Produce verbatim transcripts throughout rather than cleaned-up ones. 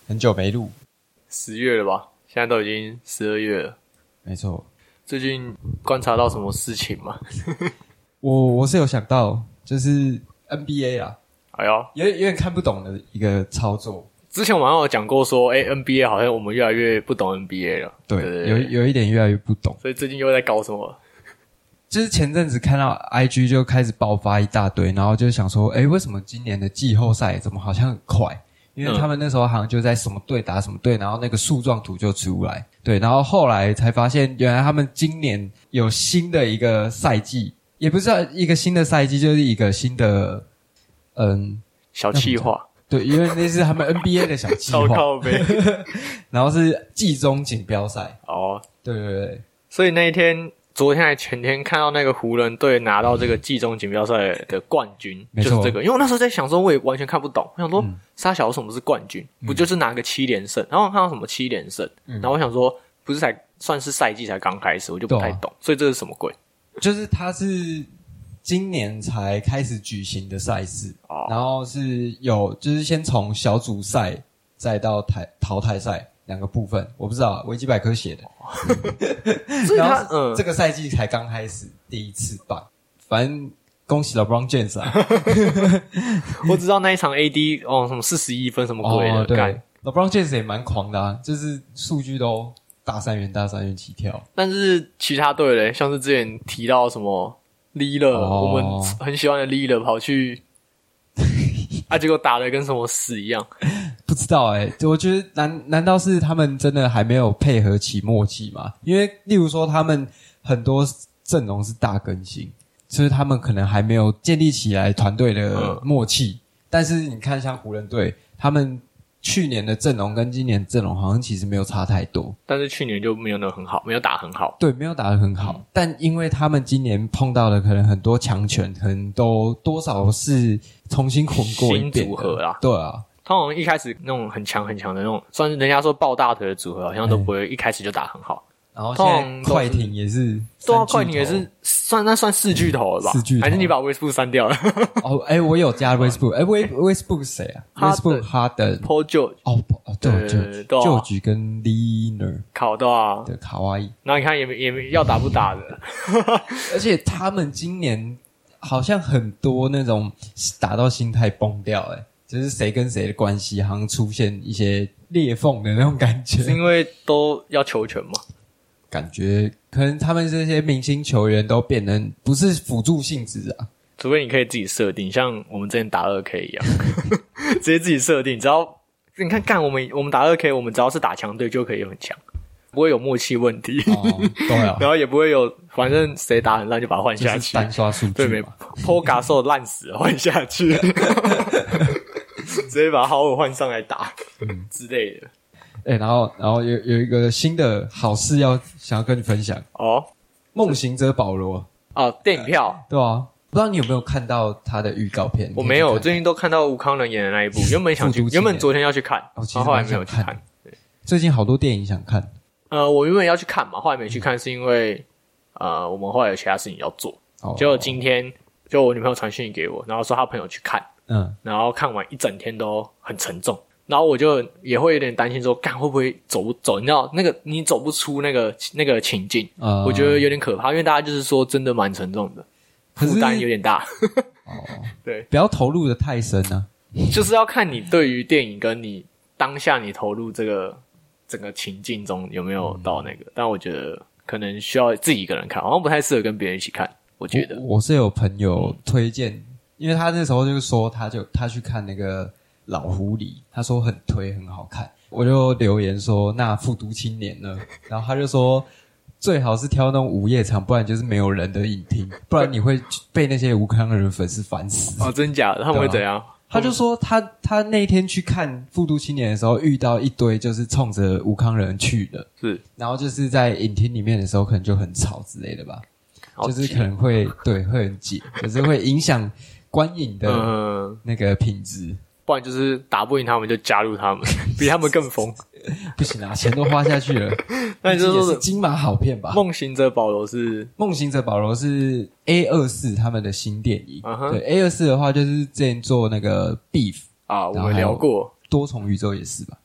很久没录， 十月了吧？现在都已经十二月了。 没错。 最近观察到什么事情吗？ 我我是有想到，就是 N B A 啊， 哎呦， 有点有点看不懂的一个操作。 之前我好像有讲过说，哎 ，N B A 好像我们越来越不懂 N B A 了。 对， 对对对， 有有一点越来越不懂。 所以最近又在搞什么？ 就是前阵子看到 I G 就开始爆发一大堆，然后就想说，诶，为什么今年的季后赛怎么好像很快？因为他们那时候好像就在什么队打什么队，然后那个树状图就出来。对，然后后来才发现，原来他们今年有新的一个赛季，也不是一个新的赛季，就是一个新的嗯小企划。 对，因为那是他们 N B A 的小计划， 超靠北然后是季中锦标赛。 哦， 对对对， 所以那一天，昨天还前天看到那个湖人队拿到这个季中锦标赛的冠军， 没错就是这个。因为我那时候在想说，我也完全看不懂，我想说， 嗯沙小什么是冠军？不就是拿个七连胜？然后我看到什么七连胜， 嗯然后我想说，不是才算是赛季才刚开始，我就不太懂，所以这是什么鬼？ 就是他是今年才开始举行的赛事， 哦， 然后是有就是先从小组赛再到台淘汰赛两个部分，我不知道维基百科写的。 所以他然后嗯， 这个赛季才刚开始第一次办，反正恭喜 LeBron James 啊！ 我只知道那一场 A D 哦，什么四十一分什么鬼的， 哦，对干 ，LeBron James 也蛮狂的啊，就是数据都大三元大三元起跳。 但是其他队嘞，像是之前提到什么 Lillard，、 哦、 我们很喜欢的 Lillard 跑去，啊，结果打得跟什么屎一样。 不知道诶、欸、我觉得难难道是他们真的还没有配合起默契吗？因为例如说他们很多阵容是大更新，就是他们可能还没有建立起来团队的默契、嗯。但是你看像湖人队，他们去年的阵容跟今年的阵容好像其实没有差太多， 但是去年就没有那个很好，没有打很好。 对，没有打得很好、嗯。但因为他们今年碰到的可能很多强权，可能都多少是重新混过一遍新组合啦。 对啊。 他好像一开始那种很强很强的那种，算是人家说抱大腿的组合，好像都不会一开始就打很好。 然后现在快艇也是， 对啊，快艇也是算那算四巨头了吧？ 四巨头还是你把 Westbrook 删掉了？ 哦，哎，我有加 Westbrook， 哎 ，Westbrook 是谁啊 ？Westbrook Harden、Paul George， 哦，对，George、George 跟 Leonard， 考到啊， 对，卡哇伊。 然后你看也没也没要打不打的， 而且他们今年好像很多那种打到心态崩掉，哎。就是谁跟谁的关系好像出现一些裂缝的那种感觉， 是因为都要求全嘛？ 感觉可能他们这些明星球员都变成不是辅助性质啊， 除非你可以自己设定，像我们之前打 二 K 一样，直接自己设定，只要你看干我们我们打 二 K， 我们只要是打强队就可以很强，不会有默契问题， 哦，对啊， 然后也不会有反正谁打很烂就把他换下去， 就是单刷数据， 对没 ？Paul Gasol 烂死了换下去。直接把豪尔换上来打、嗯、之类的。 哎、欸，然后，然后有有一个新的好事要想要跟你分享哦， 梦行者保罗哦，电影票、呃、 对啊，不知道你有没有看到他的预告片？ 我没有，我最近都看到吴康仁演的那一部，原本想去，原本昨天要去看， 哦，其实后来没有去看。对， 最近好多电影想看。 呃，我原本要去看嘛，后来没去看，是因为呃，我们后来有其他事情要做。哦，结果今天就我女朋友传讯给我，然后说她朋友去看。嗯，然后看完一整天都很沉重，然后我就也会有点担心说，干会不会走不走？你知道那个你走不出那个那个情境，呃、我觉得有点可怕，因为大家就是说真的蛮沉重的，负担有点大。哦，对， 不要投入的太深啊， 就是要看你对于电影跟你当下你投入这个整个情境中有没有到那个，嗯、但我觉得可能需要自己一个人看，好像不太适合跟别人一起看。我觉得我, 我是有朋友推荐。嗯，因为他那时候就说他就他去看那个老狐狸，他说很推很好看，我就留言说那复读青年呢？然后他就说最好是挑那种午夜场，不然就是没有人的影厅，不然你会被那些吴康仁粉丝烦死。 哦，真假的？他们会怎样？ 他就说他他那天去看复读青年的时候，遇到一堆就是冲着吴康仁去的， 是，然后就是在影厅里面的时候可能就很吵之类的吧，就是可能会对会很解，就是会影响观影的那个品质、嗯， 不然就是打不赢他们就加入他们，比他们更疯。 不行啊，钱都花下去了。 那你就说是金马好片吧？ 梦行者保罗是梦行者保罗是 A 二十四 他们的新电影。 Uh-huh. 对 A 二十四 的话，就是之前做那个 Beef 啊，我们聊过多重宇宙也是吧？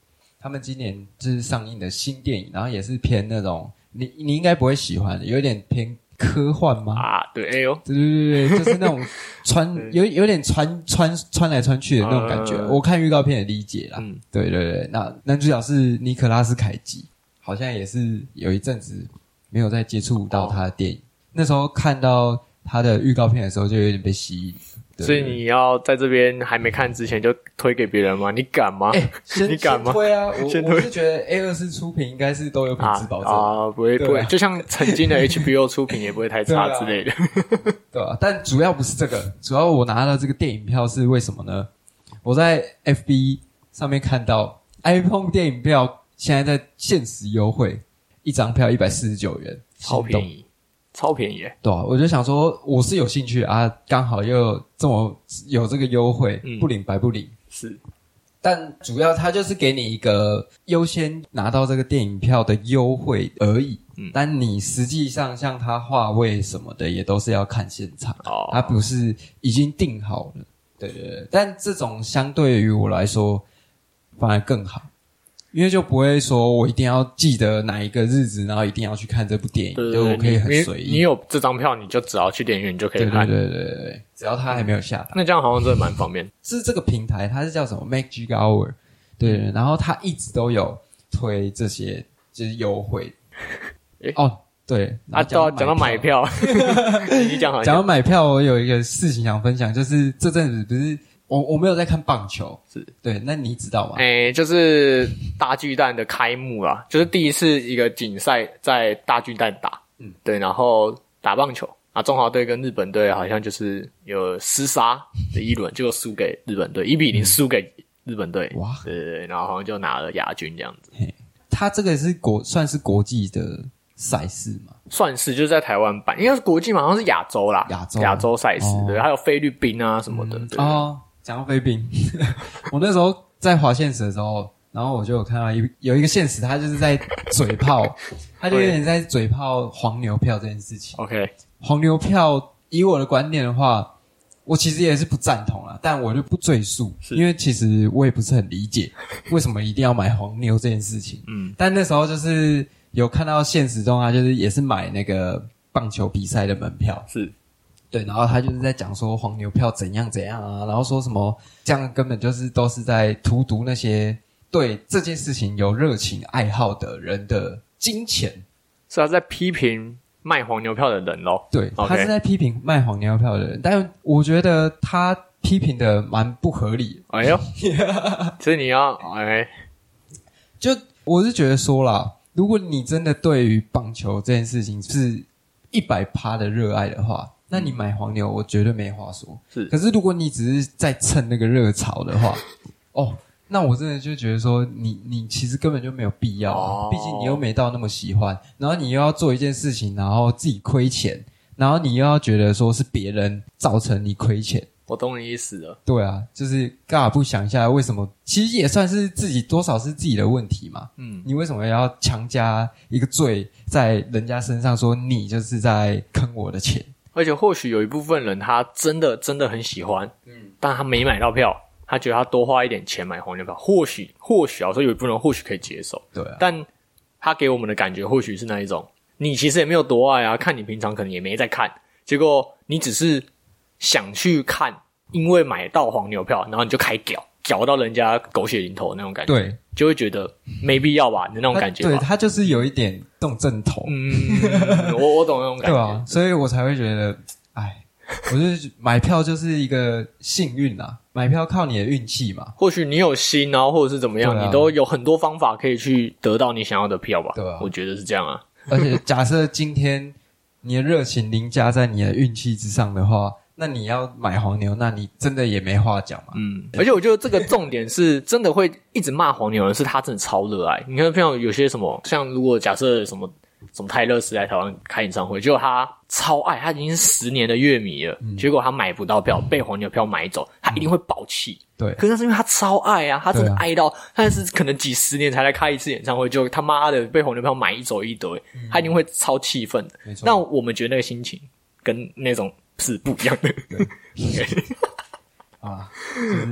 他们今年就是上映的新电影，然后也是偏那种你你应该不会喜欢的，有点偏科幻吗？ 啊，对，哎呦， 对对对对，就是那种穿有有点穿穿穿来穿去的那种感觉。呃、我看预告片的理解啦，嗯，对对对，那男主角是尼可拉斯凯奇，好像也是有一阵子没有再接触到他的电影，哦、那时候看到他的预告片的时候就有点被吸引。 所以你要在这边还没看之前就推给别人吗？你敢吗？ 欸、先你敢吗？ 先推啊！我先推我是觉得 A 二四 出品应该是都有品质保证啊, 啊，不会、啊、不会，就像曾经的 H B O 出品也不会太差之类的， 对, 啊对啊。但主要不是这个，主要我拿到这个电影票是为什么呢？我在 F B 上面看到 iPhone 电影票现在在限时优惠，一张票一百四十九元， 超便宜。超便宜耶， 对啊，我就想说我是有兴趣啊，刚好又这么有这个优惠，嗯、不领白不领。 是， 但主要它就是给你一个优先拿到这个电影票的优惠而已。嗯，但你实际上像它划位什么的也都是要看现场，哦，它不是已经定好了。对对对，但这种相对于我来说反而更好。因为就不会说我一定要记得哪一个日子，然后一定要去看这部电影，对，我可以很随意。 你有这张票，你就只要去电影院，你就可以看。 对对对对对，只要它还没有下档。 那这样好像真的蛮方便。 是这个平台，它是叫什么 Magic Hour， 对，嗯、然后它一直都有推这些就是优惠。哦，对， 啊，到讲到买票，你讲好像讲到买票，我有一个事情想分享，就是这阵子不是。我我没有在看棒球， 是对，那你知道吗？ 诶、欸，就是大巨蛋的开幕啦，就是第一次一个锦赛在大巨蛋打，嗯，对，然后打棒球啊，中华队跟日本队好像就是有厮杀的一轮，结果输给日本队，一比零输给日本队，哇，对对对，然后好像就拿了亚军这样子。 他这个是国算是国际的赛事吗？ 算是，就是在台湾办，应该是国际嘛，好像是亚洲啦， 亚洲亚洲赛事，哦、对，还有菲律宾啊什么的， 嗯、 对哦。讲到菲律宾，我那时候在滑现实的时候，然后我就有看到一有一个现实，他就是在嘴炮，他就有点在嘴炮黄牛票这件事情。 OK， 黄牛票以我的观念的话，我其实也是不赞同啦，但我就不赘述，因为其实我也不是很理解为什么一定要买黄牛这件事情。嗯，但那时候就是有看到现实中啊，就是也是买那个棒球比赛的门票， 是。 对，然后他就是在讲说黄牛票怎样怎样啊，然后说什么这样根本就是都是在荼毒那些对这件事情有热情爱好的人的金钱， 是他在批评卖黄牛票的人咯。 对， okay. 他是在批评卖黄牛票的人，但我觉得他批评的蛮不合理。 哎呦，所以你要哎， 就我是觉得说啦，如果你真的对于棒球这件事情是一百趴的热爱的话。那你买黄牛，我绝对没话说。是，可是如果你只是在蹭那个热潮的话，哦，那我真的就觉得说你，你你其实根本就没有必要啊。毕竟你又没到那么喜欢，然后你又要做一件事情，然后自己亏钱，然后你又要觉得说是别人造成你亏钱。 我懂你意思了。 对啊，就是干嘛不想一下为什么？其实也算是自己多少是自己的问题嘛。嗯，你为什么要强加一个罪在人家身上，说你就是在坑我的钱？ 而且或许有一部分人他真的真的很喜欢，嗯，但他没买到票，他觉得他多花一点钱买黄牛票，或许或许啊，所以有一部分人或许可以接受， 对啊， 但他给我们的感觉或许是那一种，你其实也没有多爱啊，看你平常可能也没在看，结果你只是想去看，因为买到黄牛票，然后你就开屌，屌到人家狗血淋头那种感觉，对，就会觉得没必要吧，你那种感觉吧， 对，他就是有一点动正头， 嗯，我我懂那种感觉， 对啊，所以我才会觉得，哎，我就是买票就是一个幸运啊，买票靠你的运气嘛， 或许你有心啊，或者是怎么样，啊、你都有很多方法可以去得到你想要的票吧， 对啊， 我觉得是这样啊， 而且假设今天你的热情凌驾在你的运气之上的话。那你要买黄牛，那你真的也没话讲嘛。 嗯，而且我觉得这个重点是真的会一直骂黄牛的人，是他真的超热爱。你看，像有些什么，像如果假设什么什么泰勒斯来台湾开演唱会，结果他超爱，他已经是十年的乐迷了，嗯、结果他买不到票，被黄牛票买走，他一定会爆气。对，可是那是因为他超爱啊，他真的爱到，但是可能几十年才来开一次演唱会，就他妈的被黄牛票买一走一堆，嗯、他一定会超气愤的。没错，那我们觉得那个心情跟那种。是不一样的，对， okay 啊，就是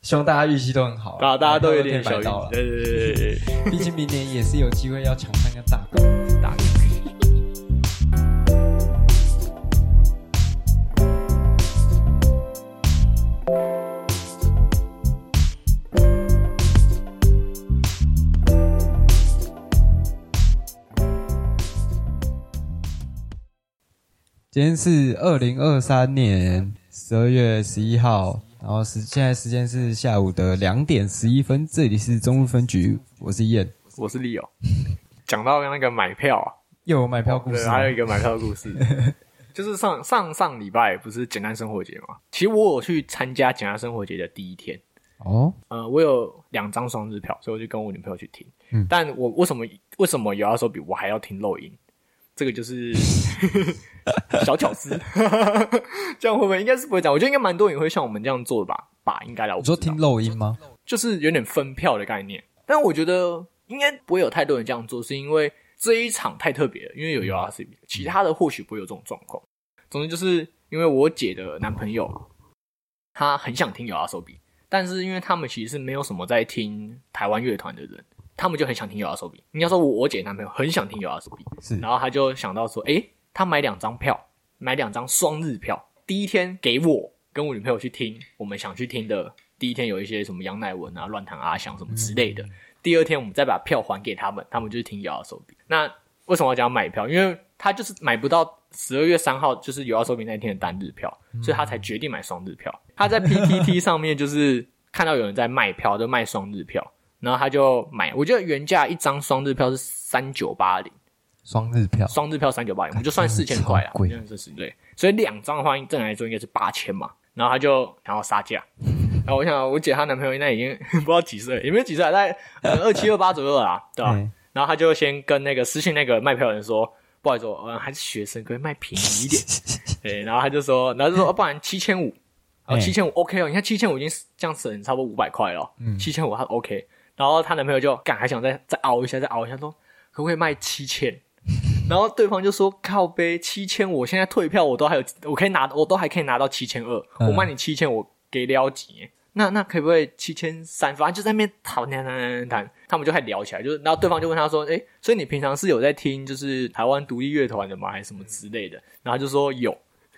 希望大家预期都很好、啊， 大家大家都有点小预期， 对对对对对，毕竟明年也是有机会要抢三个大狗大狗。今天是二零二三年十二月十一号，然后时现在时间是下午的两点十一分，这里是中路分局，我是燕， 我是 Leo。讲到那个买票啊， 又有买票故事， 对，还有一个买票的故事，就是上上上礼拜不是简单生活节嘛？其实我有去参加简单生活节的第一天哦，呃，我有两张双日票，所以我就跟我女朋友去听。嗯，但我为什么为什么有要手比我还要听漏音？这个就是小巧思，这样会不会应该是不会这样？我觉得应该蛮多人会像我们这样做的吧？吧，应该啦。 你说听漏音吗？ 就是有点分票的概念，但我觉得应该不会有太多人这样做，是因为这一场太特别了，因为有 U R C B， 其他的或许不会有这种状况。总之就是因为我姐的男朋友，他很想听 U R C B， 但是因为他们其实是没有什么在听台湾乐团的人。他们就很想听 U R C B， 应该说我姐男朋友很想听 U R C B， 是，然后他就想到说，诶，他买两张票，买两张双日票，第一天给我跟我女朋友去听我们想去听的，第一天有一些什么杨乃文啊、乱弹阿翔什么之类的，嗯、第二天我们再把票还给他们，他们就是听 U R C B。那为什么要讲买票？因为他就是买不到十二月三号就是 U R C B 那天的单日票，嗯、所以他才决定买双日票。他在 P T T 上面就是看到有人在卖票，就卖双日票。然后他就买，我记得原价一张双日票是三九八零， 双日票， 双日票三九八零，我们就算四千块啦，贵，这是对。所以两张的话，正来说应该是八千嘛。然后他就想要杀价，然后我想我姐她男朋友应该已经不知道几岁，也没有几岁，大概二七二八左右啦，对吧？嗯、然后他就先跟那个私信那个卖票的人说，不好意思，我、呃、还是学生，可以卖便宜一点。对，然后他就说，然后就说，哦、不然七千五，哦七千五 OK 哦，你看七千五已经这样省差不多五百块了，嗯，七千五他 OK。然后她男朋友就干还想再再熬一下再熬一下说可不可以卖七千，然后对方就说靠杯七千我现在退票我都还有我可以拿我都还可以拿到七千二，我卖你七千我给了几，那那可不可以七千三，反正就在那边谈谈谈谈谈，他们就开始聊起来，就是然后对方就问他说诶所以你平常是有在听就是台湾独立乐团的吗还是什么之类的，然后他就说有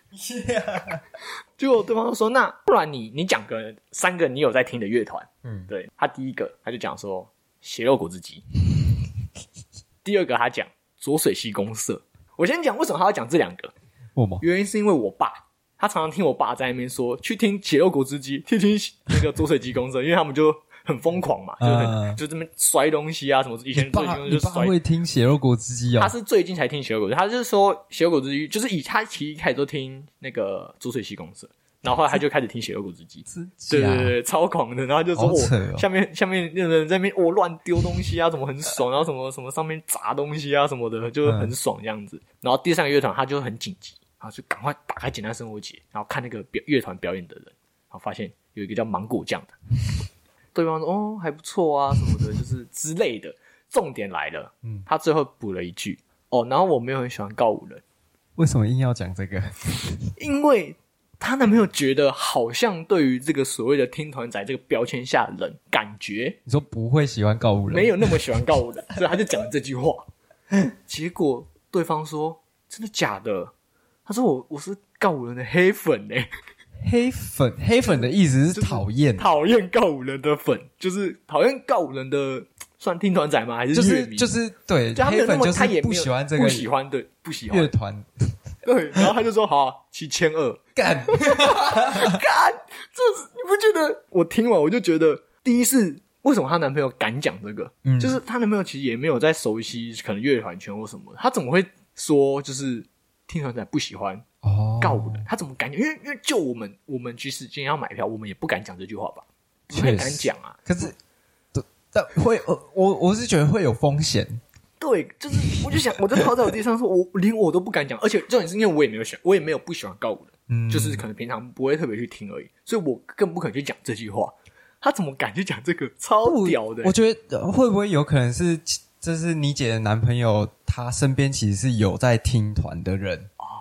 Yeah. 结果对方就说那不然你你讲个三个你有在听的乐团，嗯，对，他第一个他就讲说血肉果汁机第二个他讲浊水溪公社。我先讲为什么他要讲这两个，原因是因为我爸他常常听我爸在那边说去听血肉果汁机听听那个浊水溪公社，因为他们就很疯狂嘛，就很、uh, 就这么摔东西啊什么，以前最近就摔。 你爸会听血肉果汁机哦？ 他是最近才听血肉果汁，他就是说血肉果汁机就是以他其实一开始都听那个浊水溪公社，然后后来他就开始听血肉果汁机，对对对，超狂的，然后就说我、哦、下面下面那人在那边我乱丢东西啊，怎么很爽，然后什么什么上面砸东西啊什么的，就很爽这样子。嗯、然后第三个乐团他就很紧急，然后就赶快打开简单生活节，然后看那个表乐团表演的人，然后发现有一个叫芒果酱的。对方说哦还不错啊什么的，就是之类的。重点来了，嗯，他最后补了一句哦，然后我没有很喜欢告五人。 为什么硬要讲这个？ 因为她男朋友觉得好像对于这个所谓的听团仔这个标签下的人，感觉你说不会喜欢告五人， 没有那么喜欢告五人，所以他就讲了这句话。结果对方说真的假的？他说我我是告五人的黑粉欸。 黑粉，黑粉的意思是讨厌， 讨厌告五人的粉，就是讨厌告五人的，算听团仔吗？还是就是就是对，就黑粉就是不喜欢这个， 不喜欢对，不喜欢乐团， 对，然后他就说好七千二， 干， 干，这你不觉得？我听完我就觉得，第一是为什么她男朋友敢讲这个？嗯，就是她男朋友其实也没有在熟悉可能乐团圈或什么，他怎么会说就是听团仔不喜欢？哦，告五人，他怎么敢讲？因为因为就我们我们即使今天要买票，我们也不敢讲这句话吧？不太敢讲啊。 可是，但会我我是觉得会有风险。 对，就是我就想，我就靠在我地上说，我连我都不敢讲，而且重点是因为我也没有喜欢，我也没有不喜欢告五人，嗯，就是可能平常不会特别去听而已，所以我更不可能去讲这句话。他怎么敢去讲这个？超屌的、欸！ 我觉得会不会有可能是，这是你姐的男朋友，他身边其实是有在听团的人。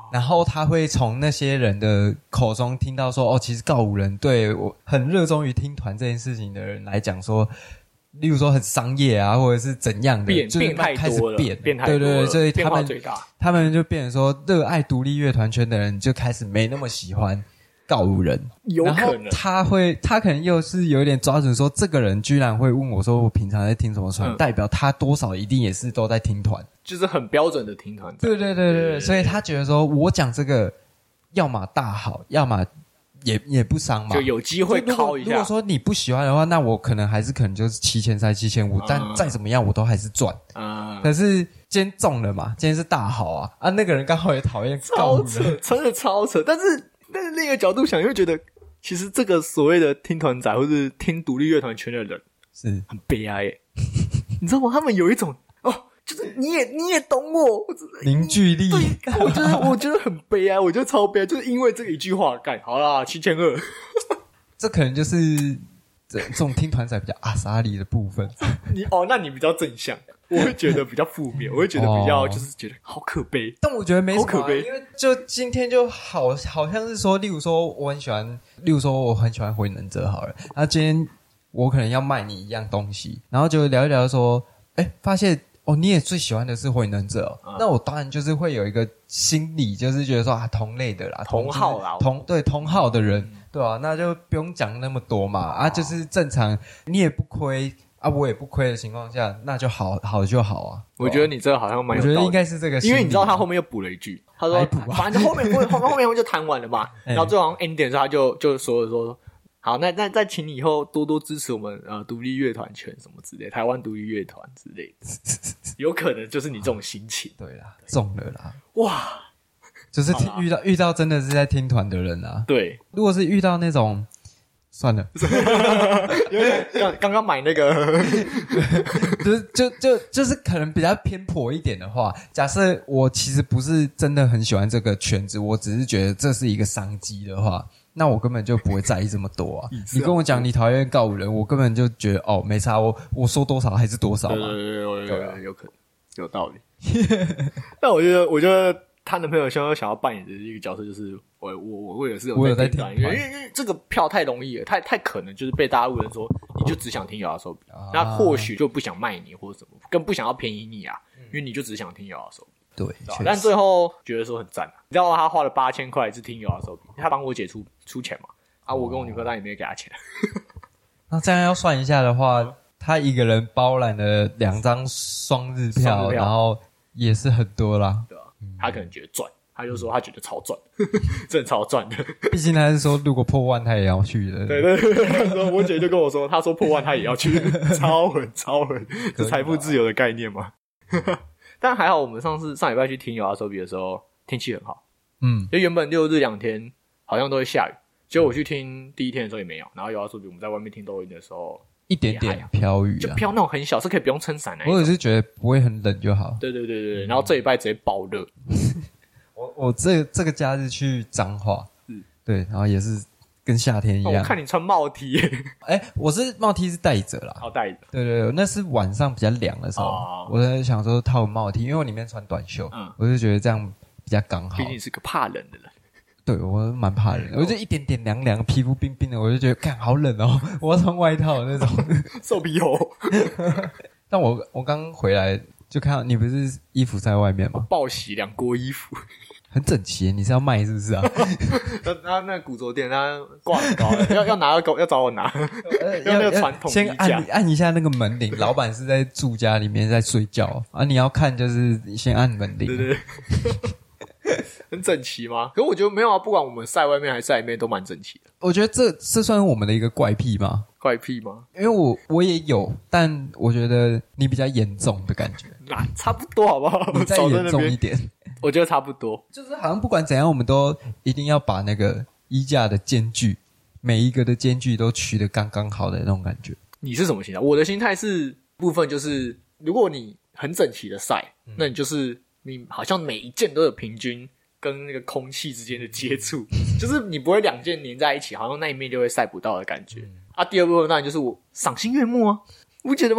然后他会从那些人的口中听到说，哦，其实告五人对我很热衷于听团这件事情的人来讲说，例如说很商业啊，或者是怎样的， 变就是变太开始多了， 变， 变太多了， 对对对，所以他们最大， 他们就变成说，热爱独立乐团圈的人就开始没那么喜欢告五人， 有可能然后他会，他可能又是有点抓准说，这个人居然会问我说，我平常在听什么团，嗯、代表他多少一定也是都在听团， 就是很标准的听团。 对对对对 对, 对，所以他觉得说我讲这个，要么大好，要么也也不伤嘛， 就有机会敲一下。 如果说你不喜欢的话，那我可能还是可能就是七千三、七千五，但再怎么样我都还是赚。嗯，可是今天中了嘛，今天是大好啊啊！那个人刚好也讨厌告人， 超扯，真的超扯，但是。但是另一个角度想，又觉得其实这个所谓的听团仔或是听独立乐团圈的人是很悲哀耶，你知道吗？他们有一种哦，就是你也你也懂我凝聚力， 对，我觉得我觉得很悲哀，我觉得超悲哀，就是因为这一句话，干好啦，七千二， 这可能就是这这种听团仔比较阿莎利的部分。 你哦，那你比较正向。我会觉得比较负面，我会觉得比较就是觉得好可悲， 但我觉得没什么、啊， 好可悲， 因为就今天就好好像是说，例如说我很喜欢，例如说我很喜欢火影忍者好了，那今天我可能要卖你一样东西，然后就聊一聊说，哎，发现哦你也最喜欢的是火影忍者、哦嗯，那我当然就是会有一个心理，就是觉得说啊同类的啦， 同号啦， 同对同号的人，嗯、对啊，那就不用讲那么多嘛，啊就是正常，你也不亏。啊，我也不亏的情况下，那就好，好就好啊。 我觉得你这个好像蛮有道理， 我觉得应该是这个， 因为你知道他后面又补了一句，他说，反正后面后面后面就谈完了嘛，然后最后 ending 的时候他就就说了说，好，那那再请你以后多多支持我们呃独立乐团圈什么之类，台湾独立乐团之类的，有可能就是你这种心情。 对啦，中了啦， 哇， 就是遇到遇到真的是在听团的人啊。 对， 如果是遇到那种。算了， 因为刚刚刚买那个， 就是就就就是可能比较偏颇一点的话，假设我其实不是真的很喜欢这个圈子，我只是觉得这是一个商机的话，那我根本就不会在意这么多啊。你跟我讲你讨厌告五人，我根本就觉得哦没差，我我说多少还是多少嘛。 对对对对对，有可能有道理。但我觉得，我觉得。她男朋友想要想要扮演的一个角色就是我我我也是有在听团，因为因为这个票太容易了，太太可能就是被大家误认说你就只想听摇摇手柄，啊、那或许就不想卖你或者什么，更不想要便宜你啊，嗯、因为你就只想听摇摇手柄。 对， 但最后觉得说很赞、啊，你知道他花了八千块是听摇摇手柄，他帮我姐出出钱嘛，啊，我跟我女朋友当然也没有给他钱。 那这样要算一下的话，他一个人包揽了两张双日票，然后也是很多啦。 他可能觉得赚，他就说他觉得超赚，真的超赚的。 毕竟他是说，如果破万他也要去的。 对对对，我姐就跟我说，他说破万他也要去，超狠超狠，这财富自由的概念嘛。但还好，我们上次上礼拜去听摇摇手比的时候，天气很好。嗯，就原本六日两天好像都会下雨，结果我去听第一天的时候也没有。然后摇摇手比我们在外面听抖音的时候。 一点点飘雨、啊， 就飘那种很小，是可以不用撑伞的。 我只是觉得不会很冷就好。 对对对对，然后这礼拜直接爆热。 我我这这个假日去彰化，嗯，对，然后也是跟夏天一样。 哦、我看你穿帽 T， 哎、欸，我是帽 T 是带着啦， 哦带着。 对对对，那是晚上比较凉的时候，哦、我在想说套帽 T， 因为我里面穿短袖，嗯，我就觉得这样比较刚好。 毕竟是个怕冷的人。 对，我蛮怕冷的，我就一点点凉凉，皮肤冰冰的，我就觉得干好冷哦，我要穿外套的那种， 瘦皮猴。 但我我刚回来就看到你不是衣服在外面吗？ 报洗两锅衣服， 很整齐，你是要卖是不是啊？ 他他那古着店他挂很高，要要拿要要找我拿，要那个传统先按按一下那个门铃，老板是在住家里面在睡觉啊，你要看就是先按门铃， 对对对。很整齐吗？可是我觉得没有啊，不管我们晒外面还是晒里面都蛮整齐的。 我觉得这这算是我们的一个怪癖吗？ 怪癖吗？ 因为我我也有，但我觉得你比较严重的感觉。 那差不多好不好？ 你再严重一点， 我觉得差不多。 就是好像不管怎样，我们都一定要把那个衣架的间距，每一个的间距都取得刚刚好的那种感觉。 你是什么心态？我的心态是部分就是，如果你很整齐的晒，嗯、那你就是你好像每一件都有平均。跟那个空气之间的接触，就是你不会两件粘在一起，好像那一面就会晒不到的感觉。嗯、啊，第二部分当然就是我赏心悦目啊，你不觉得吗？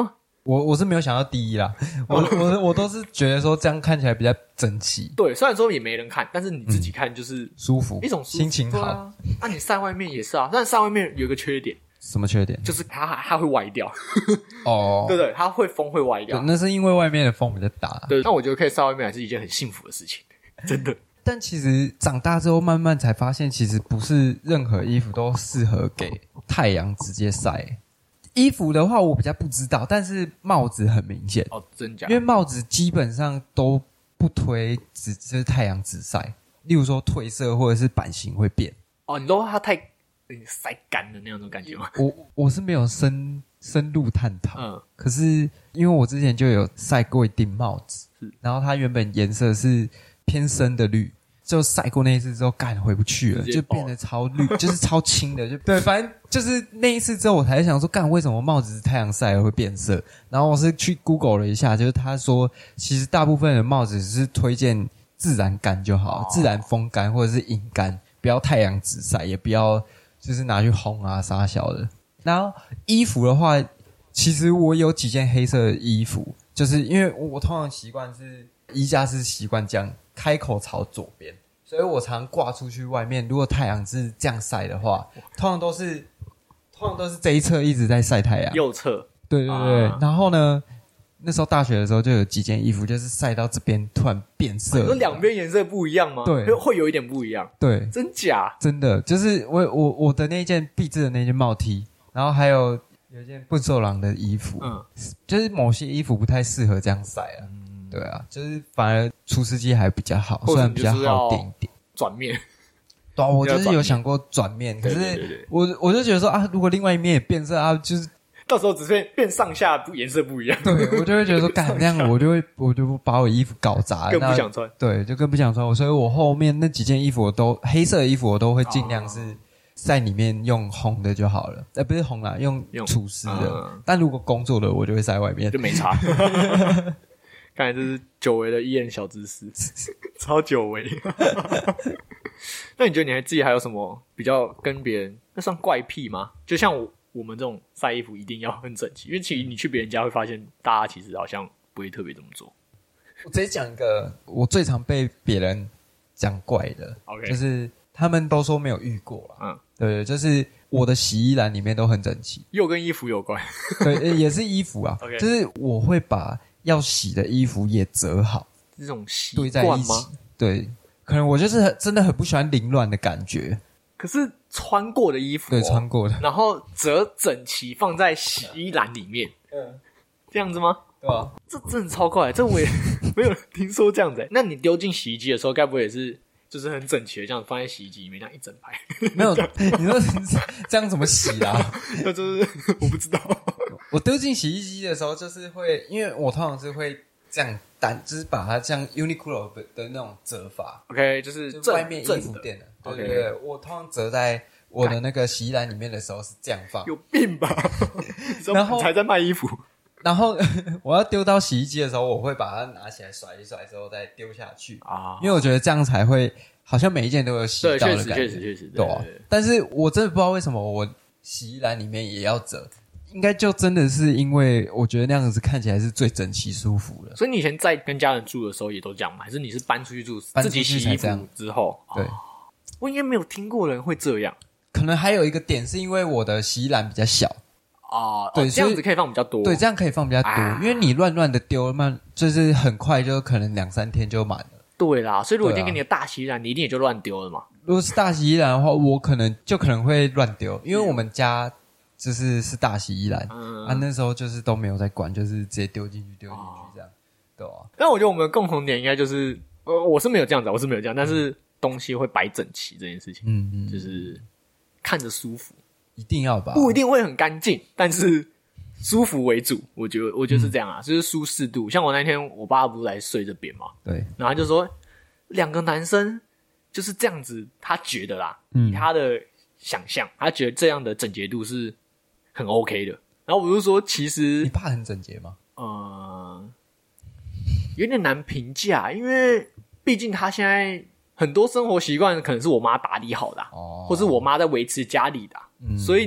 我我是没有想到第一啦，我我我都是觉得说这样看起来比较整齐。 对，虽然说也没人看，但是你自己看就是、嗯、 舒服， 一种舒服心情好。 啊，啊你晒外面也是啊，但是晒外面有一个缺点。 什么缺点？ 就是它它会歪掉。 哦， 对对，它会风会歪掉。 那是因为外面的风比较大。 对，那我觉得可以晒外面还是一件很幸福的事情，真的。 但其实长大之后慢慢才发现，其实不是任何衣服都适合给太阳直接晒。衣服的话我比较不知道，但是帽子很明显。 哦，真假？ 因为帽子基本上都不推直就是太阳直晒，例如说褪色或者是版型会变。 哦，你都它太晒干的那样种感觉吗？ 我我是没有深深入探讨， 嗯， 可是因为我之前就有晒过一顶帽子，然后它原本颜色是偏深的绿，就晒过那一次之后，干回不去了，就变得超绿，就是超青的，就对，反正就是那一次之后，我才想说，干为什么帽子是太阳晒了会变色？然后我是去 Google 了一下，就是他说，其实大部分的帽子只是推荐自然干就好，哦、自然风干或者是阴干，不要太阳直晒，也不要就是拿去烘啊啥小的。然后衣服的话，其实我有几件黑色的衣服，就是因为我通常习惯是衣架是习惯这样。开口朝左边，所以我常挂出去外面。如果太阳是这样晒的话，通常都是通常都是这一侧一直在晒太阳。 右侧， 对对对。啊、然后呢，那时候大学的时候就有几件衣服，就是晒到这边突然变色。 你说两边颜色不一样吗？ 对， 会有一点不一样。 对， 真假？ 真的，就是我我我的那件壁制的那件帽 T， 然后还有有一件不受狼的衣服，嗯，就是某些衣服不太适合这样晒啊。嗯对啊，就是反而除湿机还比较好，虽然比较耗电一点。 转面， 对啊，我就是有想过转面，可是我我就觉得说啊，如果另外一面也变色啊，就是到时候只是变上下不颜色不一样。 对，我就会觉得说，干那样我就会我就把我衣服搞砸了， 更不想穿。 对，就更不想穿。所以我后面那几件衣服我都黑色的衣服我都会尽量是在里面用烘的就好了，呃，不是烘啦，用除湿的。嗯、但如果工作的我就会晒外面， 就没差。看来这是久违的伊人小知识，超久违。那你觉得你还自己还有什么比较跟别人那算怪癖吗？就像我我们这种晒衣服一定要很整齐，因为其实你去别人家会发现，大家其实好像不会特别这么做。 我直接讲一个我最常被别人讲怪的， okay. 就是他们都说没有遇过啦。嗯，对，就是我的洗衣篮里面都很整齐， 又跟衣服有关。 对，也是衣服啊。okay. 就是我会把要洗的衣服也折好， 这种习堆在一起。对，可能我就是很真的很不喜欢凌乱的感觉。 可是穿过的衣服、哦， 对，穿过的， 然后折整齐放在洗衣篮里面，嗯，这样子吗？ 对啊， 这真的超怪，这我也没有听说这样子。那你丢进洗衣机的时候，该不会也是就是很整齐的这样放在洗衣机里面，这样一整排？ 没有，你说这样怎么洗啊？ 那就是我不知道。 我丢进洗衣机的时候，就是会，因为我通常是会这样单，就是把它像 Uniqlo 的, 的那种折法 ，OK， 就是就外面衣服店的，对对对， okay. 我通常折在我的那个洗衣篮里面的时候是这样放， 有病吧？然后才在卖衣服， 然后我要丢到洗衣机的时候，我会把它拿起来甩一甩之后再丢下去啊，因为我觉得这样才会好像每一件都有洗到的感觉， 确实确实确实， 对啊。但是我真的不知道为什么我洗衣篮里面也要折。应该就真的是因为我觉得那样子看起来是最整齐舒服的。 所以你以前在跟家人住的时候也都这样吗？还是你是搬出去住自己洗衣服之后？ 对、哦， 我应该没有听过人会这样。 可能还有一个点是因为我的洗衣篮比较小哦，对，这样子可以放比较多。 对，这样可以放比较多，啊、因为你乱乱的丢，慢就是很快就可能两三天就满了。 对啦，所以如果今天给你的大洗衣篮，你一定也就乱丢了嘛。 如果是大洗衣篮的话，我可能就可能会乱丢，因为我们家。就是是大洗衣篮、嗯、啊，那时候就是都没有在管，就是直接丢进去丢进去这样，哦、对啊。 但我觉得我们的共同点应该就是，呃，我是没有这样子，我是没有这样，但是东西会摆整齐这件事情，嗯嗯，就是看着舒服， 一定要吧， 不一定会很干净，但是舒服为主，我觉得我觉得是这样啊，嗯、就是舒适度。像我那天我爸不是来睡这边嘛， 对， 然后他就说两个男生就是这样子，他觉得啦，嗯，以他的想象，他觉得这样的整洁度是。很 OK 的，然后我就说，其实你爸很整洁吗？ 呃，有点难评价，因为毕竟他现在很多生活习惯可能是我妈打理好的、啊，哦，或是我妈在维持家里的、啊嗯，所以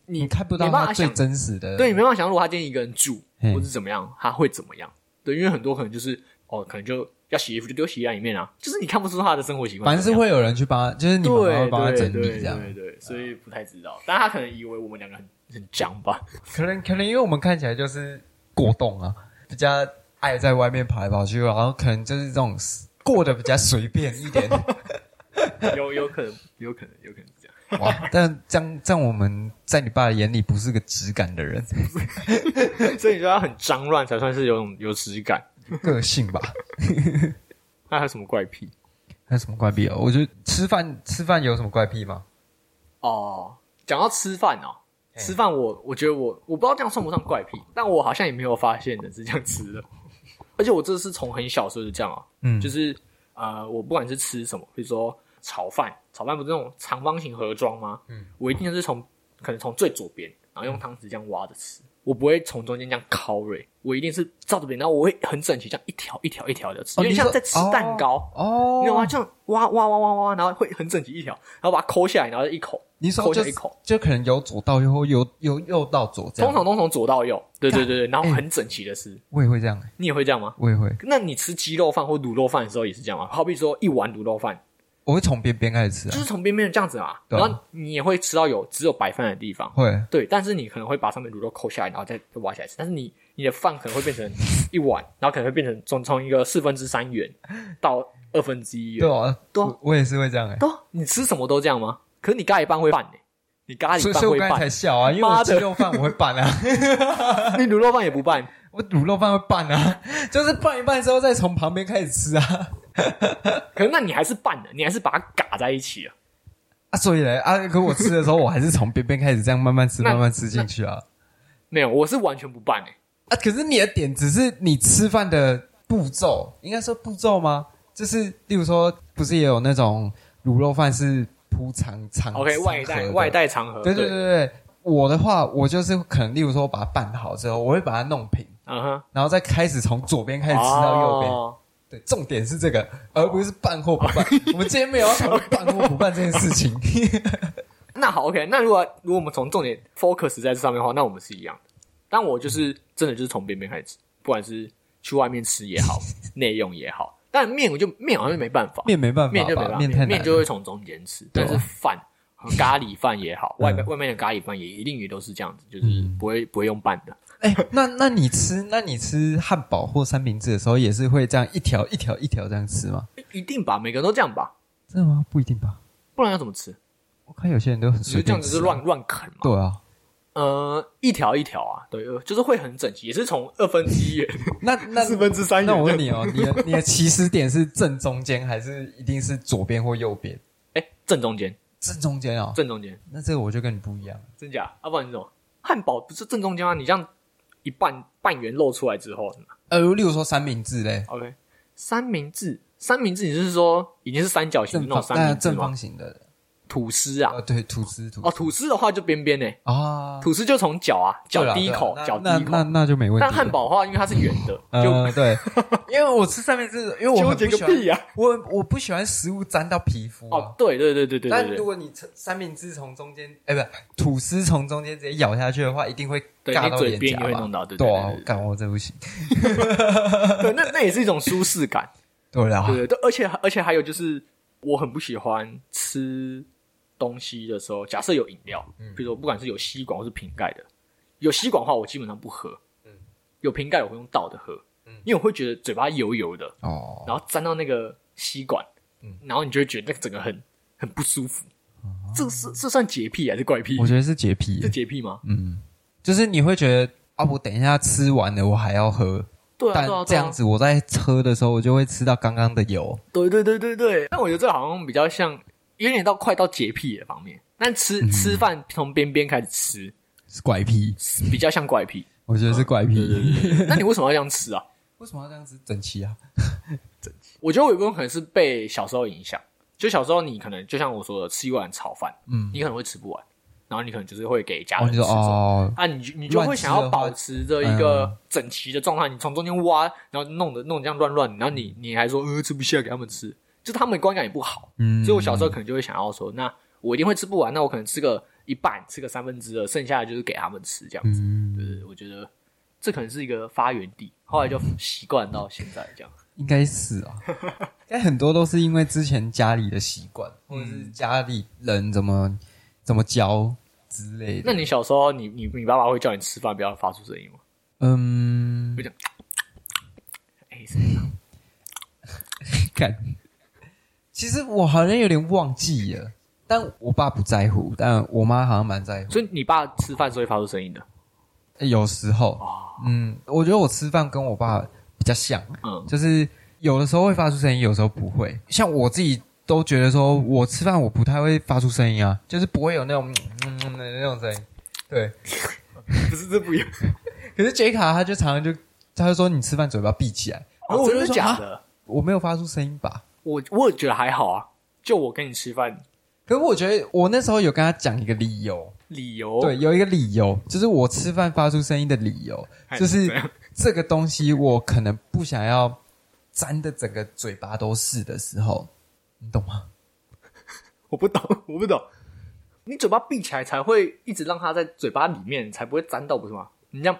你你看不到他最真实的， 对，你没办法想，如果他今天一个人住或是怎么样，他会怎么样？对，因为很多可能就是哦，可能就要洗衣服就丢洗衣篮里面啊，就是你看不出他的生活习惯。 反正是会有人去帮他，就是你妈妈会帮他整理这样。 对对 对, 对，所以不太知道，但他可能以为我们两个很很僵吧？ 可能可能因为我们看起来就是过动啊，比较爱在外面跑来跑去，然后可能就是这种过得比较随便一点。 有有可能，有可能，有可能这样。 哇！但这样这样，我们在你爸的眼里不是个质感的人， 所以你说他很脏乱才算是有种有质感， 个性吧。 那还有什么怪癖？ 还有什么怪癖哦？我觉得吃饭吃饭有什么怪癖吗？ 哦，讲到吃饭哦，吃饭我我觉得我我不知道这样算不算怪癖，但我好像也没有发现的是这样吃的，而且我这是从很小时候就这样啊，嗯，就是呃，我不管是吃什么，比如说炒饭。炒饭不是那种长方形盒装吗？嗯，我一定是从可能从最左边，然后用汤匙这样挖着吃，我不会从中间这样敲蕊，我一定是照这边，然后我会很整齐，这样一条一条一条的吃，有点像在吃蛋糕哦，你懂吗？这样挖挖挖挖挖，然后会很整齐一条，然后把它抠下来，然后一口， 你说抠下一口，就可能由左到右，或由由右到左这样， 通常都从左到右，对对对对，然后很整齐的吃。 我也会这样， 你也会这样吗？ 我也会。 那你吃鸡肉饭或卤肉饭的时候也是这样吗？好比说一碗卤肉饭。 我会从边边开始吃、啊， 就是从边边这样子嘛，然后你也会吃到有只有白饭的地方， 会对，但是你可能会把上面卤肉抠下来，然后再挖起来吃，但是你你的饭可能会变成一碗，然后可能会变成从从一个四分之三元到二分之一元， 对啊，对啊，我, 我也是会这样哎、欸， 对啊，你吃什么都这样吗？可是你咖喱饭会拌哎、欸，你咖喱饭会拌， 所以我刚才才笑啊，因为我鸡肉饭我会拌啊， 你卤肉饭也不拌。 我卤肉饭会拌啊，就是拌一拌之后再从旁边开始吃啊。 可是那你还是拌的，你还是把它嘎在一起了啊。所以嘞啊，可我吃的时候我还是从边边开始这样慢慢吃，慢慢吃进去啊。 没有，我是完全不拌诶、 欸。啊，可是你的点只是你吃饭的步骤，应该说步骤吗？就是例如说，不是也有那种卤肉饭是铺长长 ，OK， 外带外带长盒， 对对对对。我的话，我就是可能，例如说，把它拌好之后，我会把它弄平，嗯哼，然后再开始从左边开始吃到右边。哦、对，重点是这个，而不是拌或不拌。哦、我们今天没有要讨论拌或不拌这件事情。 那好 ，OK， 那如果如果我们从重点 focus 在这上面的话，那我们是一样的。但我就是真的就是从边边开始吃，不管是去外面吃也好，内用也好。但面我就面好像没办法， 面没办法， 面就没办法， 面太难了， 面就会从中间吃，但是饭。咖喱饭也好，外面、嗯、外面的咖喱饭也一定也都是这样子，就是不会、嗯、不会用拌的。 哎、欸，那那你吃那你吃汉堡或三明治的时候，也是会这样一条一条一条这样吃吗？ 一定吧，每个人都这样吧？ 真的吗？不一定吧？ 不然要怎么吃？ 我看有些人都很随便吃、啊， 这样子是乱乱啃嘛？ 对啊， 呃，一条一条啊，对，就是会很整齐，也是从二分之一元， 那那四分之三元。 那我问你哦，你的你的起始点是正中间，还是一定是左边或右边？ 哎、欸，正中间。 正中间哦， 正中间， 那这个我就跟你不一样， 真假？要、啊、不然你怎么？汉堡不是正中间吗？你这样一半半圆露出来之后， 呃，例如说三明治嘞 ，OK， 三明治，三明治，你就是说已经是三角形的那种三明治吗？ 正方形的吐司啊， 呃，对，吐司，吐司哦，吐司的话就边边诶啊， 吐司就从角啊，角第一口，角第一口， 那那就没问题。 但汉堡的话，因为它是圆的，就、 呃、对，因为我吃三明治，因为我很不喜欢， 个屁啊、 我我不喜欢食物沾到皮肤、啊。 哦，对对对对对对。 但如果你三明治从中间，哎、欸，不，吐司从中间直接咬下去的话，一定会尬到脸颊吧？ 会弄到，对对对对， 干我这不行。 对，那那也是一种舒适感。 对啦， 对对对，而且而且还有就是，我很不喜欢吃东西的时候，假设有饮料，嗯，比如说不管是有吸管或是瓶盖的，有吸管的话我基本上不喝，嗯，有瓶盖我会用倒的喝，嗯，因为我会觉得嘴巴油油的，哦，然后沾到那个吸管，嗯，然后你就会觉得那个整个很很不舒服，哦、这是这算洁癖还是怪癖？ 我觉得是洁癖， 是洁癖吗？ 嗯，就是你会觉得啊，我等一下吃完了我还要喝。 对啊， 但这样子我在喝的时候，我就会吃到刚刚的油。 对对对对对，但我觉得这好像比较像，有点到快到洁癖的方面。但吃、嗯、吃饭从边边开始吃， 是怪癖， 比较像怪癖。 我觉得是怪癖。 嗯、对对对对那你为什么要这样吃啊？ 为什么要这样吃？整齐啊， 整齐。我觉得我有部分可能是被小时候影响，就小时候你可能就像我说的，吃一碗炒饭，嗯，你可能会吃不完。然后你可能就是会给家人吃这种、哦、啊，你你就会想要保持着一个整齐的状态，你从中间挖，然后弄得弄得这样乱乱，然后你你还说呃吃不下给他们吃，就他们观感也不好，嗯，所以我小时候可能就会想要说，那我一定会吃不完，那我可能吃个一半吃个三分之二，剩下的就是给他们吃这样子。嗯，对对，我觉得这可能是一个发源地，后来就习惯到现在这样。 应该是啊，应该很多都是因为之前家里的习惯，或者是家里人怎么怎么教之类的。 那你小时候，你你你爸爸会叫你吃饭不要发出声音吗？ 嗯， 会讲，哎，是这样。 看，其实我好像有点忘记了，但我爸不在乎，但我妈好像蛮在乎。 所以你爸吃饭是会发出声音的？ 有时候，哦、嗯，我觉得我吃饭跟我爸比较像，嗯，就是有的时候会发出声音，有时候不会。像我自己都觉得说，我吃饭我不太会发出声音啊，就是不会有那种嗯嗯的那种声音。对， 不是这不一样。 可是杰卡他就常常就他就说你吃饭嘴巴闭起来， 哦，我真的假的？ 我没有发出声音吧？ 我我也觉得还好啊，就我跟你吃饭。 可是我觉得我那时候有跟他讲一个理由， 理由对，有一个理由，就是我吃饭发出声音的理由，就是这个东西我可能不想要沾的整个嘴巴都是的时候，你懂吗？ 我不懂，我不懂。你嘴巴闭起来才会一直让它在嘴巴里面，才不会沾到，不是吗？你这样，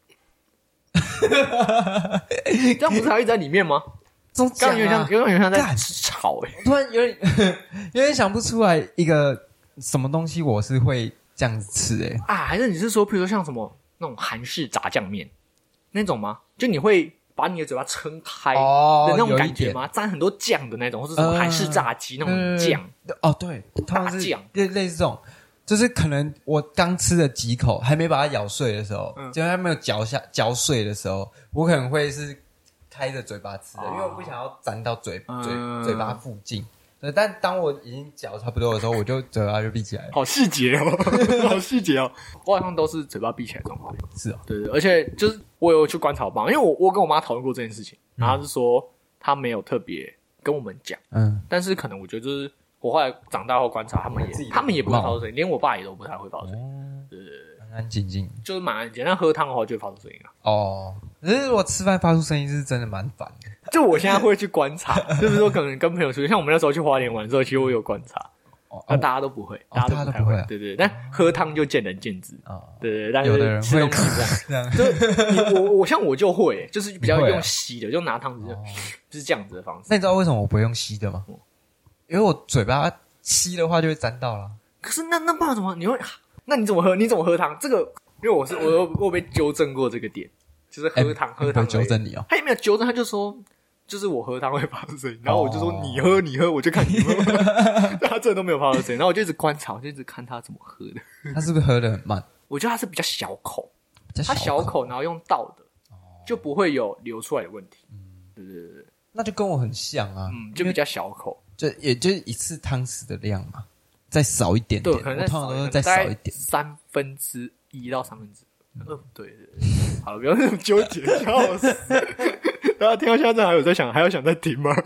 这样不是还一直在里面吗？ 刚刚有点像，有点像在吵诶、欸。 突然有点有点想不出来一个什么东西我是会这样子吃诶、欸、 啊？还是你是说，比如说像什么那种韩式炸酱面那种吗？就你会把你的嘴巴撑开的那种感觉吗？沾很多酱的那种，或是什么韩式炸鸡、呃、那种酱、 呃？哦，对， 大酱， 类类似这种。就是可能我刚吃了几口，还没把它咬碎的时候，嗯，就还没有嚼下嚼碎的时候，我可能会是开着嘴巴吃的，哦、因为我不想要沾到嘴、嗯、嘴嘴巴附近。对，但当我已经嚼差不多的时候，我就嘴巴就闭起来了。 好细节哦，好细节哦！我好像都是嘴巴闭起来状态。 是哦， 对对，而且就是我有去观察我爸，因为我我跟我妈讨论过这件事情，然后她是说她没有特别跟我们讲，嗯，但是可能我觉得就是。我后来长大后观察，他们也他们也不会发出声音，连我爸也都不太会发出声音。对对对， 安安静静， 就是蛮安静。但喝汤的话就会发出声音啊。 哦，可是我吃饭发出声音是真的蛮烦的。 就我现在会去观察，就是说可能跟朋友出去，像我们那时候去花莲玩的时候，其实我有观察。哦，那大家都不会，大家都不太会。对对，但喝汤就见仁见智啊。对对，但是吃东西这样，就我我像我就会，就是比较用吸的，就拿汤匙就是这样子的方式。 那你知道为什么我不用吸的吗？因为我嘴巴吸的话就会沾到了。 可是那那不然怎么？你会？那你怎么喝？你怎么喝汤？这个因为我是我有我有被纠正过这个点，就是喝汤、欸、喝汤。 纠正你哦？ 他也没有纠正，他就说就是我喝汤会发出声音，然后我就说、哦、你喝你喝，我就看你喝。他真的都没有发出声音，然后我就一直观察，我就一直看他怎么喝的。 他是不是喝得很慢？ 我觉得他是比较小口， 比较小口他小口然后用倒的，哦、就不会有流出来的问题。嗯，对对对， 那就跟我很像啊。 嗯，就比较小口。 就也就是一次汤匙的量嘛，再少一点点， 对，可能再少，我通常都是再少一点， 三分之一到三分之二，嗯，对对对。好了，不要那么纠结，笑死！大家听到现在，真的还有在想，还要想再听吗？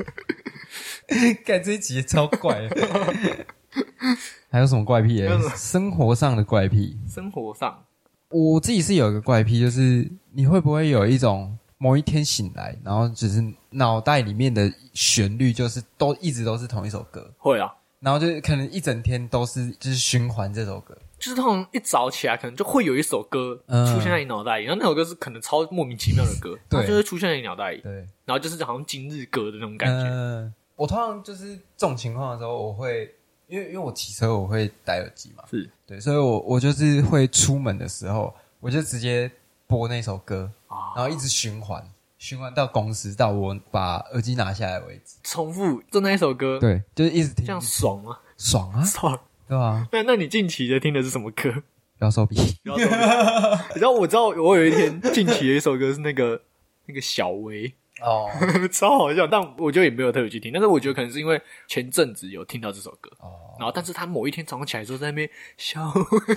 干这一集超怪的。还有什么怪癖耶？生活上的怪癖。 生活上， 我自己是有一个怪癖，就是你会不会有一种？某一天醒来，然后只是脑袋里面的旋律就是都一直都是同一首歌， 会啊， 然后就可能一整天都是就是循环这首歌， 就是通常一早起来可能就会有一首歌出现在你脑袋里，嗯、然后那首歌是可能超莫名其妙的歌，它就会出现在你脑袋里，对，然后就是好像今日歌的那种感觉。 嗯，我通常就是这种情况的时候，我会因为因为我骑车我会戴耳机嘛， 是对， 所以我我就是会出门的时候，我就直接播那首歌。然后一直循环，循环到公司，到我把耳机拿下来为止。重复就那一首歌， 对，就是一直听， 这样爽吗？ 爽啊， 爽， 对吧？ 那那你近期的听的是什么歌？ 摇手比， 摇手比。你知道我知道我有一天近期的一首歌是那个那个小薇哦，超好笑，但我就也没有特别去听。但是我觉得可能是因为前阵子有听到这首歌，哦，然后但是他某一天早上起来之后在那边小薇。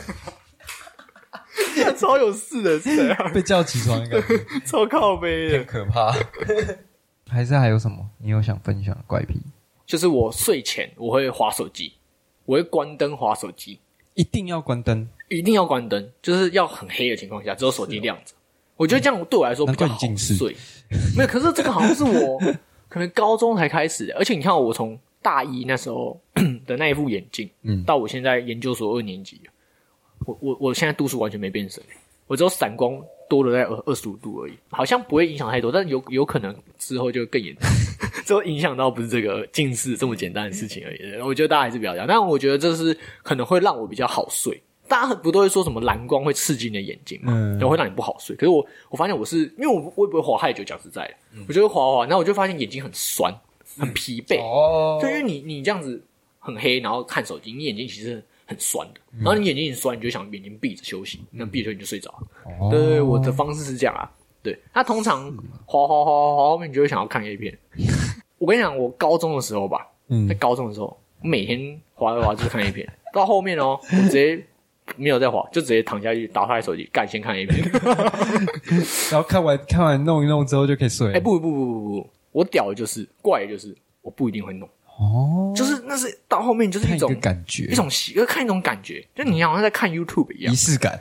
超有事的，是啊， 被叫起床的感觉， 超靠背的， 很可怕。还是还有什么你有想分享的怪癖？ 就是我睡前我会滑手机，我会关灯滑手机， 一定要关灯， 一定要关灯，就是要很黑的情况下，只有手机亮着。我觉得这样对我来说比较好睡。没有，可是这个好像是我可能高中才开始的，而且你看我从大一那时候的那一副眼镜，嗯，到我现在研究所二年级，我我我现在度数完全没变深，我只有散光多了在二十五度而已，好像不会影响太多，但有有可能之后就更严重，之后影响到不是这个近视这么简单的事情而已。我觉得大家还是不要这样，但我觉得这是可能会让我比较好睡。大家不都会说什么蓝光会刺激你的眼睛嘛，然后会让你不好睡。可是我我发现我是因为我我也不会滑太久，讲实在的，嗯、我就会滑滑，然后我就发现眼睛很酸、很疲惫。哦，就因为你你这样子很黑，然后看手机，你眼睛其实很酸的。然后你眼睛很酸，你就想眼睛闭着休息，那闭着休息你就睡着了。哦，对对对，我的方式是这样啊。对，那通常滑滑滑滑滑后面你就会想要看 A 片。我跟你讲，我高中的时候吧，嗯，在高中的时候，我每天滑着滑就是看 A 片，到后面哦，我直接。没有在滑，就直接躺下去，打开手机，干先看 A 片， 然后看完看完弄一弄之后就可以睡。 哎、欸，不不不不不，我屌的就是怪的就是我不一定会弄哦，就是那是到后面就是一种看一个感觉， 一种喜，看一种感觉，就你好像在看 YouTube 一样， 仪式感。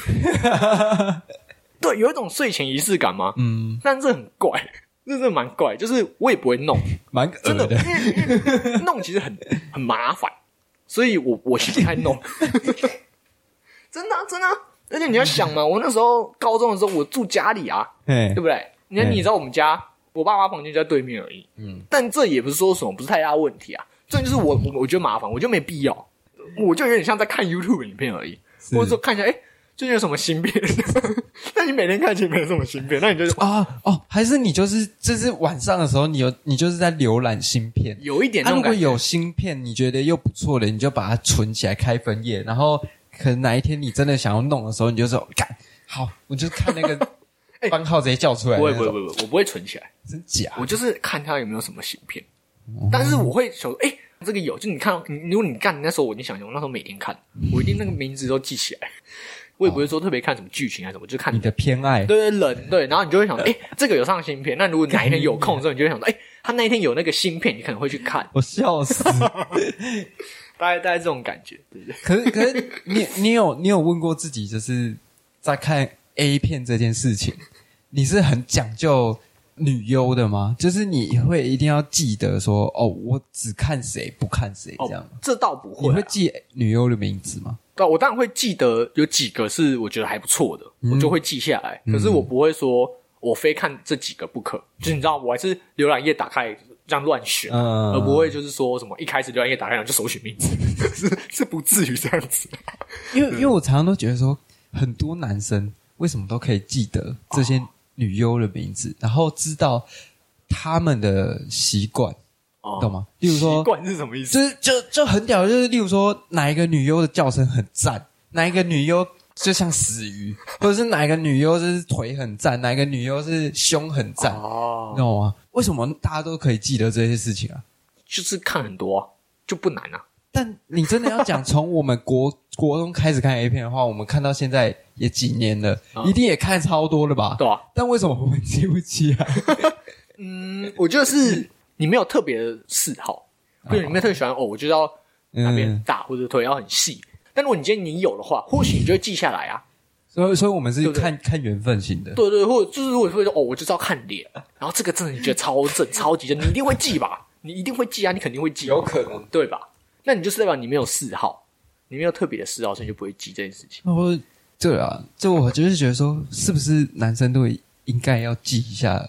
对，有一种睡前仪式感吗？嗯，但这很怪，这真的蛮怪，就是我也不会弄， 蛮真的，因为因为弄其实很很麻烦，所以我我不太弄。真的、啊、真的、啊，而且你要想嘛，我那时候高中的时候，我住家里啊，对不对？你看，你知道我们家，我爸妈房间就在对面而已，嗯，但这也不是说什么不是太大问题啊，这就是我我我觉得麻烦，我觉得没必要，我就有点像在看 YouTube 影片而已，或者说看一下，哎，最近有什么新片？那你每天看前面有什么新片？那你就啊哦，还是你就是就是晚上的时候，你有你就是在浏览新片， 有一点那种感觉。 啊、如果有新片，你觉得又不错的，你就把它存起来开分页，然后。可能哪一天你真的想要弄的时候，你就说干好，我就看那个番号直接叫出来。 不会不会不会，我不会存起来， 真假？ 我就是看它有没有什么新片，嗯、但是我会想说，哎、欸，这个有，就你看，如果你干那时候，我已经想我那时候每天看，我一定那个名字都记起来。我也不会说特别看什么剧情还是什么，就看你的偏爱。 对对人对，然后你就会想说，哎、欸，这个有上新片，那如果哪一天有空的时候，你就会想说，哎、欸，他那一天有那个新片，你可能会去看。 我笑死。 大概大概这种感觉，对不对？ 可是可是你你有你有问过自己，就是在看 A 片这件事情，你是很讲究女优的吗？就是你会一定要记得说，哦，我只看谁不看谁这样吗？ 哦、这倒不会、啊。 你会记女优的名字吗？ 对，我当然会记得有几个是我觉得还不错的，嗯、我就会记下来。可是我不会说我非看这几个不可，就是你知道，我还是浏览页打开。这样乱选、啊嗯，而不会就是说什么一开始浏览页打开就搜寻名字，是是不至于这样子。 因为因为我常常都觉得说，很多男生为什么都可以记得这些女优的名字，哦、然后知道他们的习惯，哦、懂吗？例如说， 习惯是什么意思？ 就是就就很屌，就是例如说哪一个女优的叫声很赞，哪一个女优就像死鱼，或者是哪一个女优是腿很赞，哪一个女优是胸很赞，哦，你懂吗？为什么大家都可以记得这些事情啊？ 就是看很多、啊，就不难啊。 但你真的要讲从我们国国中开始看 A 片的话，我们看到现在也几年了，嗯、一定也看超多了吧？ 对啊。 但为什么我们记不起来？ 嗯，我觉得是你没有特别的嗜好，比如你没有特别喜欢哦，我就要哪边大、嗯、或者腿要很细。但如果你今天你有的话，或许你就会记下来啊。 所以，所以我们是看对对看缘分型的。 对对，或者就是如果会说哦，我就是要看脸，然后这个真的你觉得超正、超级正，你一定会记吧？你一定会记啊，你肯定会记， 有可能对吧？那你就是代表你没有嗜好，你没有特别的嗜好，所以就不会记这件事情。 哦，对啊，就我就是觉得说，是不是男生都应该要记一下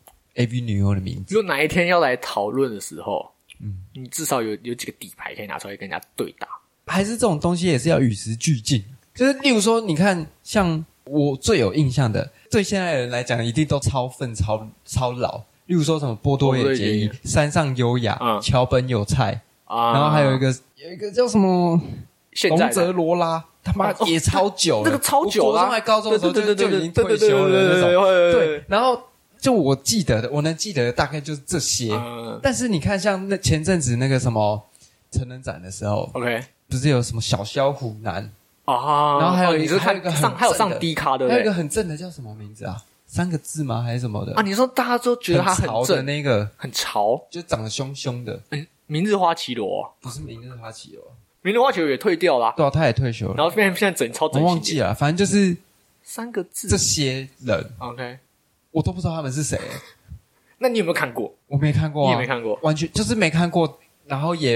A V 女优的名字？ 如果哪一天要来讨论的时候，嗯，你至少有有几个底牌可以拿出来跟人家对打。 还是这种东西也是要与时俱进，就是例如说，你看，像我最有印象的，对现在的人来讲，一定都超愤、超超老。例如说什么波多野结衣、山上优雅、嗯、桥本有菜、啊，然后还有一个有一个叫什么龙泽罗拉，他妈也超久了， 那个超久了， 我国中还高中的时候就就已经退休了那种。对，然后就我记得的，我能记得的大概就是这些。嗯、但是你看，像那前阵子那个什么成人展的时候 ，OK。 不是有什么小萧虎男啊， 然后还有一个、 哦、你是看还有一个上还有上 D 咖对不对？ 还有一个很正的叫什么名字啊？三个字吗？还是什么的？ 啊，你说大家都觉得他很潮的那个， 很潮， 就长得凶凶的。 嗯，明日花绮罗不是明日花绮罗， 明日花绮罗也退掉了、啊， 对啊，他也退休了。 然后现在现在整超整， 我忘记了，反正就是三个字。 这些人 ，OK， 我都不知道他们是谁。 那你有没有看过？ 我没看过、啊， 你也没看过， 完全就是没看过，然后也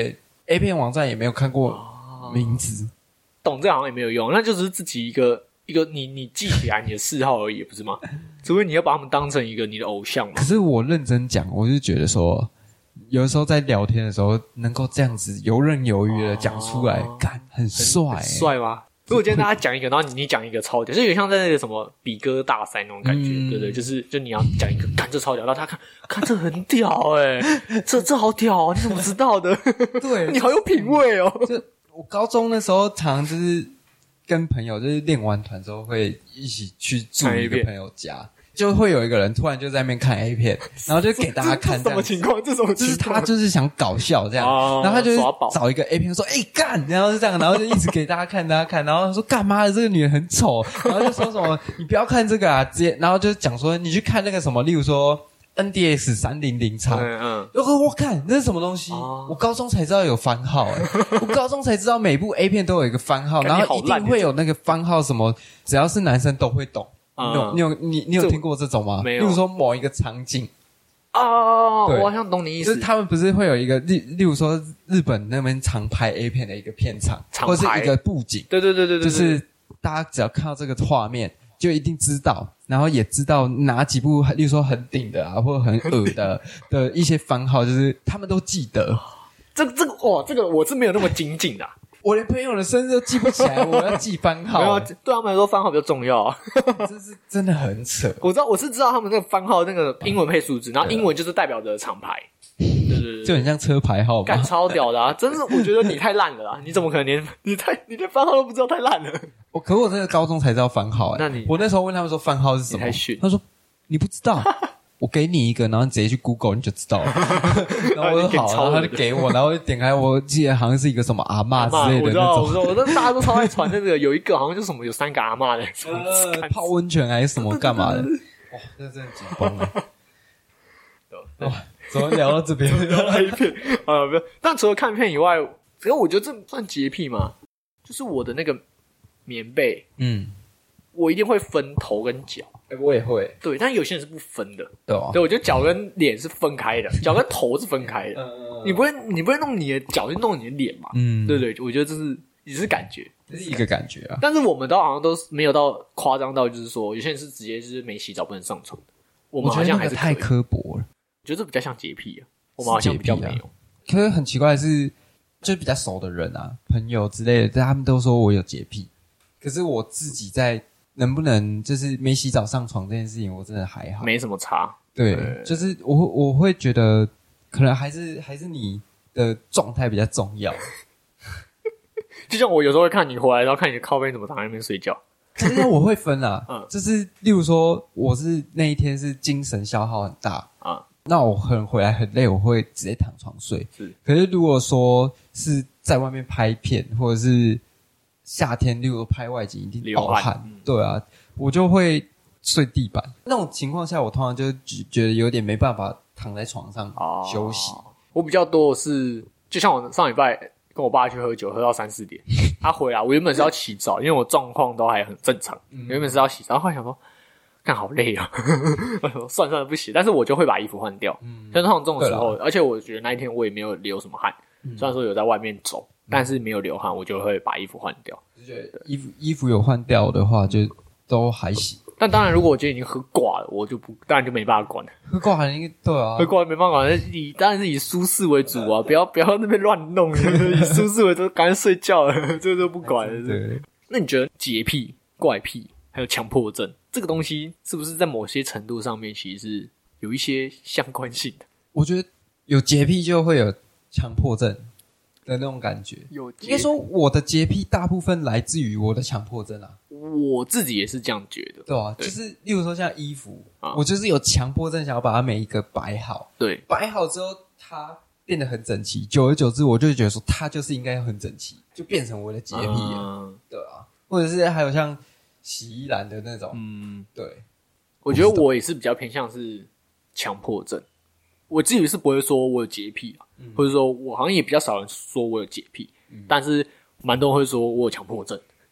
A 片网站也没有看过名字，哦、 懂这好像也没有用，那就只是自己一个一个你你记起来你的嗜好而已，不是吗？除非你要把他们当成一个你的偶像嘛。 可是我认真讲，我是觉得说，有的时候在聊天的时候，能够这样子游刃有余的讲出来，干、哦、很帅、欸， 帅吗？如果今天大家讲一个，然后你你讲一个超屌，就有点像在那个什么比歌大赛那种感觉，嗯、对对，就是就你要讲一个，干这超屌，然后他看看这很屌哎、欸，这这好屌啊，你怎么知道的？对，你好有品味哦。 就我高中的时候，常常就是跟朋友就是练完团之后会一起去住一个朋友家。就会有一个人突然就在那边看 A 片，然后就给大家看这样。 什么情况？这种就是他就是想搞笑这样，哦、然后他就找一个 A 片说：“哎、欸、干！”然后就这样，然后就一直给大家看，大家看，然后说：“干嘛的？这个女人很丑。”然后就说什么：“你不要看这个啊！”直接，然后就讲说：“你去看那个什么，例如说 N D S 三零零 叉。”嗯嗯，我我看这是什么东西？哦、我高中才知道有番号、欸，我高中才知道每部 A 片都有一个番号，然后一定会有那个番号，什么只要是男生都会懂。你有你有你你有听过这种吗？ 没有。 例如说某一个场景哦，我好像懂你意思。 就是他们不是会有一个例，例如说日本那边常拍 A 片的一个片场，或是一个布景。 对对对对对， 就是大家只要看到这个画面，就一定知道，然后也知道哪几部，例如说很顶的啊，或者很恶的的一些番号，就是他们都记得。 这这个哇，这个我是没有那么精进的、啊。 我连朋友的生日都记不起来，我要记番号。 没有，对他们来说番号比较重要啊。 这是真的很扯。 我知道，我是知道他们那个番号那个英文配数字，然后英文就是代表着厂牌，对对对， 就很像车牌号吧。 干超屌的啊！真是，我觉得你太烂了啦！你怎么可能连你太你连番号都不知道？太烂了。 我可我真的高中才知道番号、欸，那你我那时候问他们说番号是什么？ 太逊。 他说你不知道。我给你一个，然后你直接去 Google 你就知道了。然后我说好，然后他就给我，然后就点开，我记得好像是一个什么阿嬷之类的那种。 我知道，我知道，我知道，大家都超爱传那个，有一个好像就是什么有三个阿嬷的， 呃，泡温泉还是什么干嘛的？哇，这真的紧绷了。哇，怎么聊到这边？ 聊到 A 片啊，不是。但除了看片以外，其实我觉得这算洁癖吗？就是我的那个棉被，嗯，我一定会分头跟脚。 欸、我也会， 对，但有些人是不分的， 对啊， 对，我觉得脚跟脸是分开的，脚跟头是分开的，嗯、你不会，你不会弄你的脚去弄你的脸嘛？嗯，对对，我觉得这是也是感觉， 这是一个感觉啊。 但是我们都好像都没有到夸张到，就是说有些人是直接就是没洗澡不能上床的，我们好像还是太刻薄了， 我觉得这比较像洁癖啊，我们好像比较没有。 可是很奇怪的是，就是比较熟的人啊，朋友之类的，他们都说我有洁癖，可是我自己在。能不能就是没洗澡上床这件事情，我真的还好， 没什么差。 对，对就是我我会觉得，可能还是还是你的状态比较重要。 就像我有时候会看你回来，然后看你的靠背怎么躺在那边睡觉。 可是我会分啊，嗯，就是例如说，我是那一天是精神消耗很大啊、嗯，那我可能回来很累，我会直接躺床睡。是，可是如果说是在外面拍片，或者是夏天，例如拍外景一定暴汗、嗯，对啊，我就会睡地板。那种情况下，我通常就觉得有點没辦法躺在床上休息。哦、 我比較多的是，就像我上禮拜跟我爸去喝酒，喝到三四點，他、啊、回來，我原本是要洗澡，因為我狀況都還很正常，嗯、原本是要洗澡，然後後來想說，幹好累啊，算算了不洗，但是我就會把衣服換掉。嗯，像這種時候，而且我覺得那一天我也沒有流什麼汗，嗯、雖然說有在外面走。但是沒有流汗，我就會把衣服換掉。 就覺得衣服衣服有換掉的話，就都還行。 但當然，如果我今天已經喝掛了，我就不，當然就沒辦法管了。 喝掛還應該對啊， 喝掛沒辦法管，以當然是以舒適為主啊，不要不要那邊亂弄，以舒適為主，趕緊睡覺了，這個都不管了。對。那你覺得潔癖、怪癖還有強迫症這個東西，是不是在某些程度上面其實是有一些相關性的？ 我覺得有潔癖就會有強迫症的那種感覺，有應該說我的潔癖大部分來自於我的強迫症啊。 我自己也是這樣覺得， 對啊，對就是例如說像衣服、啊，我就是有強迫症，想要把它每一個擺好。對，擺好之後，它變得很整齊，久而久之，我就會覺得說它就是應該要很整齊，就變成我的潔癖了、啊。對啊，或者是還有像洗衣籃的那種，嗯，對， 我覺得我也是比較偏向是強迫症。我自己是不會說我有潔癖啊、嗯，或者說我好像也比較少人說我有潔癖、嗯，但是蠻多人會說我有強迫症。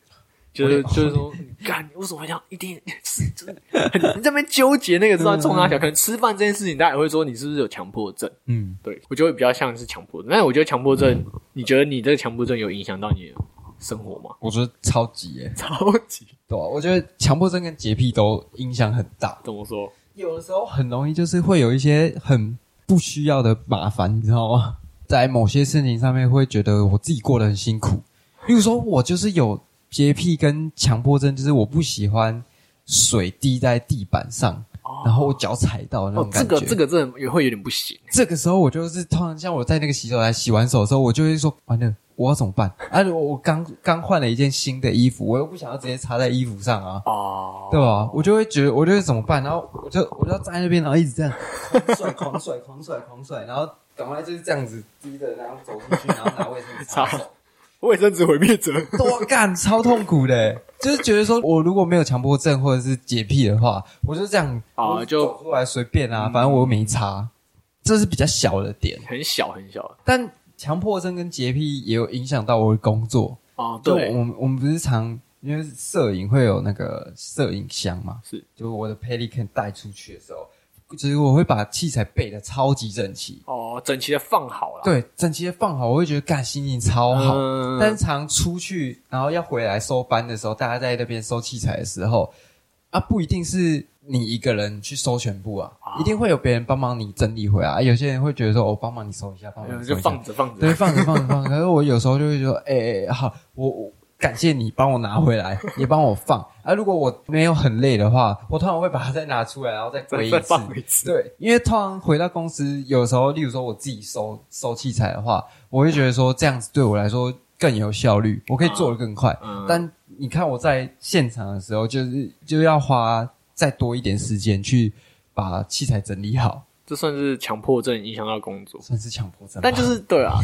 就是就是说，干，你为什么要一定是就是很你在那边纠结那个知道冲他小，可能吃饭这件事情，大家也会说你是不是有强迫症？嗯，对，我觉得比较像是强迫症。但是我觉得强迫症，你觉得你这个强迫症有影响到你的生活吗？ 我觉得超级耶， 超级对啊，我觉得强迫症跟洁癖都影响很大。 怎么说？ 有的时候很容易就是会有一些很不需要的麻烦，你知道吗？在某些事情上面会觉得我自己过得很辛苦。例如说，我就是有洁癖跟强迫症，就是我不喜欢水滴在地板上，哦、然后我脚踩到那种感觉。 哦、这个这个真的也会有点不行。 这个时候我就是通常像我在那个洗手台洗完手的时候，我就会说：完了，我要怎么办？啊，我刚刚换了一件新的衣服，我又不想要直接擦在衣服上啊，哦，对吧？我就会觉得，我就会怎么办？然后我就我就要站在那边，然后一直这样狂甩、狂甩、狂甩、狂甩，然后赶快就是这样子低着，然后走进去，然后拿卫生纸擦手。 卫生纸毁灭者， 多干超痛苦的，就是觉得说我如果没有强迫症或者是洁癖的话，我就这样啊，就走出来随便啊，嗯、反正我又没擦，这是比较小的点， 很小很小。 但强迫症跟洁癖也有影响到我的工作哦。对， 就我们我们不是常因为摄影会有那个摄影箱嘛， 是， 就我的 Pelican 带出去的时候。就是我会把器材备得超级整齐哦，整齐的放好了。 对，整齐的放好，我会觉得干心情超好。嗯、但常出去，然后要回来收班的时候，大家在那边收器材的时候，啊，不一定是你一个人去收全部啊，啊一定会有别人帮忙你整理回来。啊、有些人会觉得说，我、哦、帮忙你收一下，帮忙你收一下， 就放着放着， 对，放着放着放着。可是我有时候就会说，哎、欸、哎，好，我我。感谢你帮我拿回来，也帮我放。啊，如果我没有很累的话，我通常会把它再拿出来，然后再归一次。 再放一次。 对，因为通常回到公司，有时候，例如说我自己收收器材的话，我会觉得说这样子对我来说更有效率，我可以做得更快。嗯、但你看我在现场的时候，就是就要花再多一点时间去把器材整理好。 这算是强迫症影响到工作， 算是强迫症。 但就是对啊。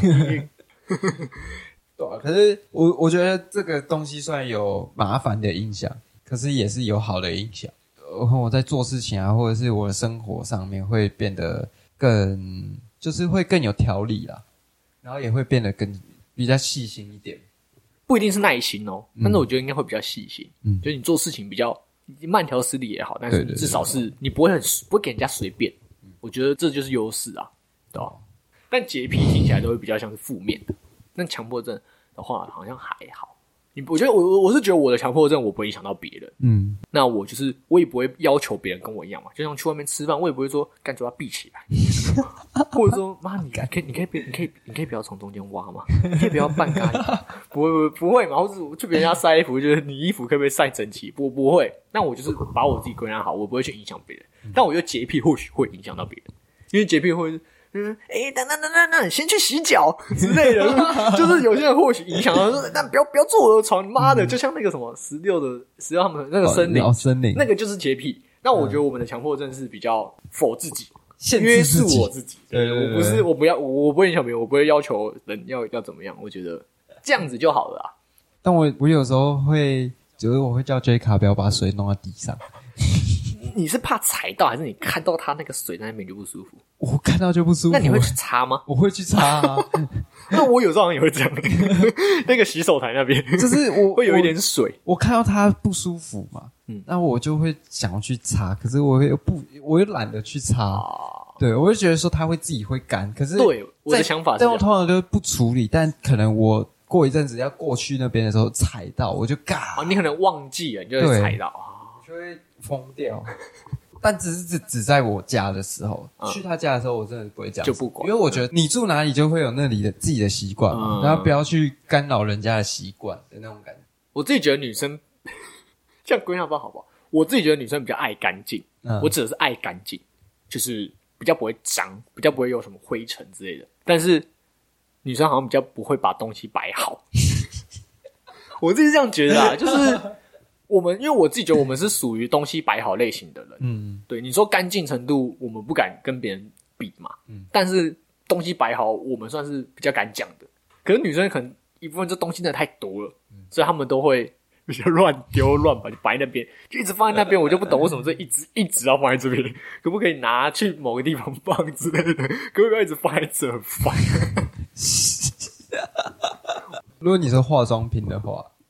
对啊，可是我我觉得这个东西虽然有麻烦的影响，可是也是有好的影响。我在做事情啊，或者是我的生活上面会变得更，就是会更有条理啦，然后也会变得更比较细心一点。 不一定是耐心哦，但是我觉得应该会比较细心。嗯，就是你做事情比较慢条斯理也好，但是至少是你不会很不会给人家随便。我觉得这就是优势啊，对吧？但洁癖听起来都会比较像是负面的。那强迫症的话好像还好，你我觉得我我是觉得我的强迫症我不会影响到别人，嗯，那我就是我也不会要求别人跟我一样嘛，就像去外面吃饭，我也不会说干嘴巴闭起来，或者说妈你可以你可以你可以你可以不要从中间挖嘛，你可以不要半咖喱，不会不会不会嘛，或者去别人家晒衣服，就是你衣服可不可以晒整齐？我不会，那我就是把我自己归纳好，我不会去影响别人，但我觉得洁癖或许会影响到别人，因为洁癖会。嗯，哎，等等等等等，先去洗脚之类的，就是有些人或许影响到，说，但不要不要坐我的床，妈的，就像那个什么十六的十六他们那个森林， 哦、森林， 那个就是洁癖。那我觉得我们的强迫症是比较否自己， 限约束我自己， 对对对， 我不是我不要，我不会影响别人，我不会要求人要要怎么样，我觉得这样子就好了啊。 但我我有时候会，就是我会叫 J 卡不要把水弄到地上。 你是怕踩到，还是你看到他那个水在那边就不舒服？ 我看到就不舒服。 那你会去擦吗？ 我会去擦啊。 那我有时候好像也会这样。那个洗手台那边， 就是我会有一点水， 我，我看到它不舒服嘛，嗯，那我就会想要去擦，可是我又不，我又懒得去擦。哦、对，我会觉得说它会自己会干，可是对我的想法是这样， 但我通常都不处理，但可能我过一阵子要过去那边的时候踩到，我就嘎。 哦，你可能忘记了，你就会踩到， 我就会疯掉。但只是只只在我家的时候，嗯、去他家的时候，我真的不会这样， 就不管， 因为我觉得你住哪里就会有那里的自己的习惯嘛，嗯、然后不要去干扰人家的习惯的那种感觉。 我自己觉得女生这样归纳不知道好不好？我自己觉得女生比较爱干净，嗯、我指的是爱干净，就是比较不会脏，比较不会有什么灰尘之类的。但是女生好像比较不会把东西摆好，我自己这样觉得啊，就是。我们因为我自己觉得我们是属于东西摆好类型的人，嗯，对，你说干净程度我们不敢跟别人比嘛，嗯，但是东西摆好我们算是比较敢讲的。可是女生可能一部分这东西真的太多了，嗯、所以他们都会比较乱丢乱摆，就摆在那边，就一直放在那边，我就不懂为什么这一直一直要放在这边，可不可以拿去某个地方放之类的？可不可以一直放在这很烦？ 如果你是化妆品的话。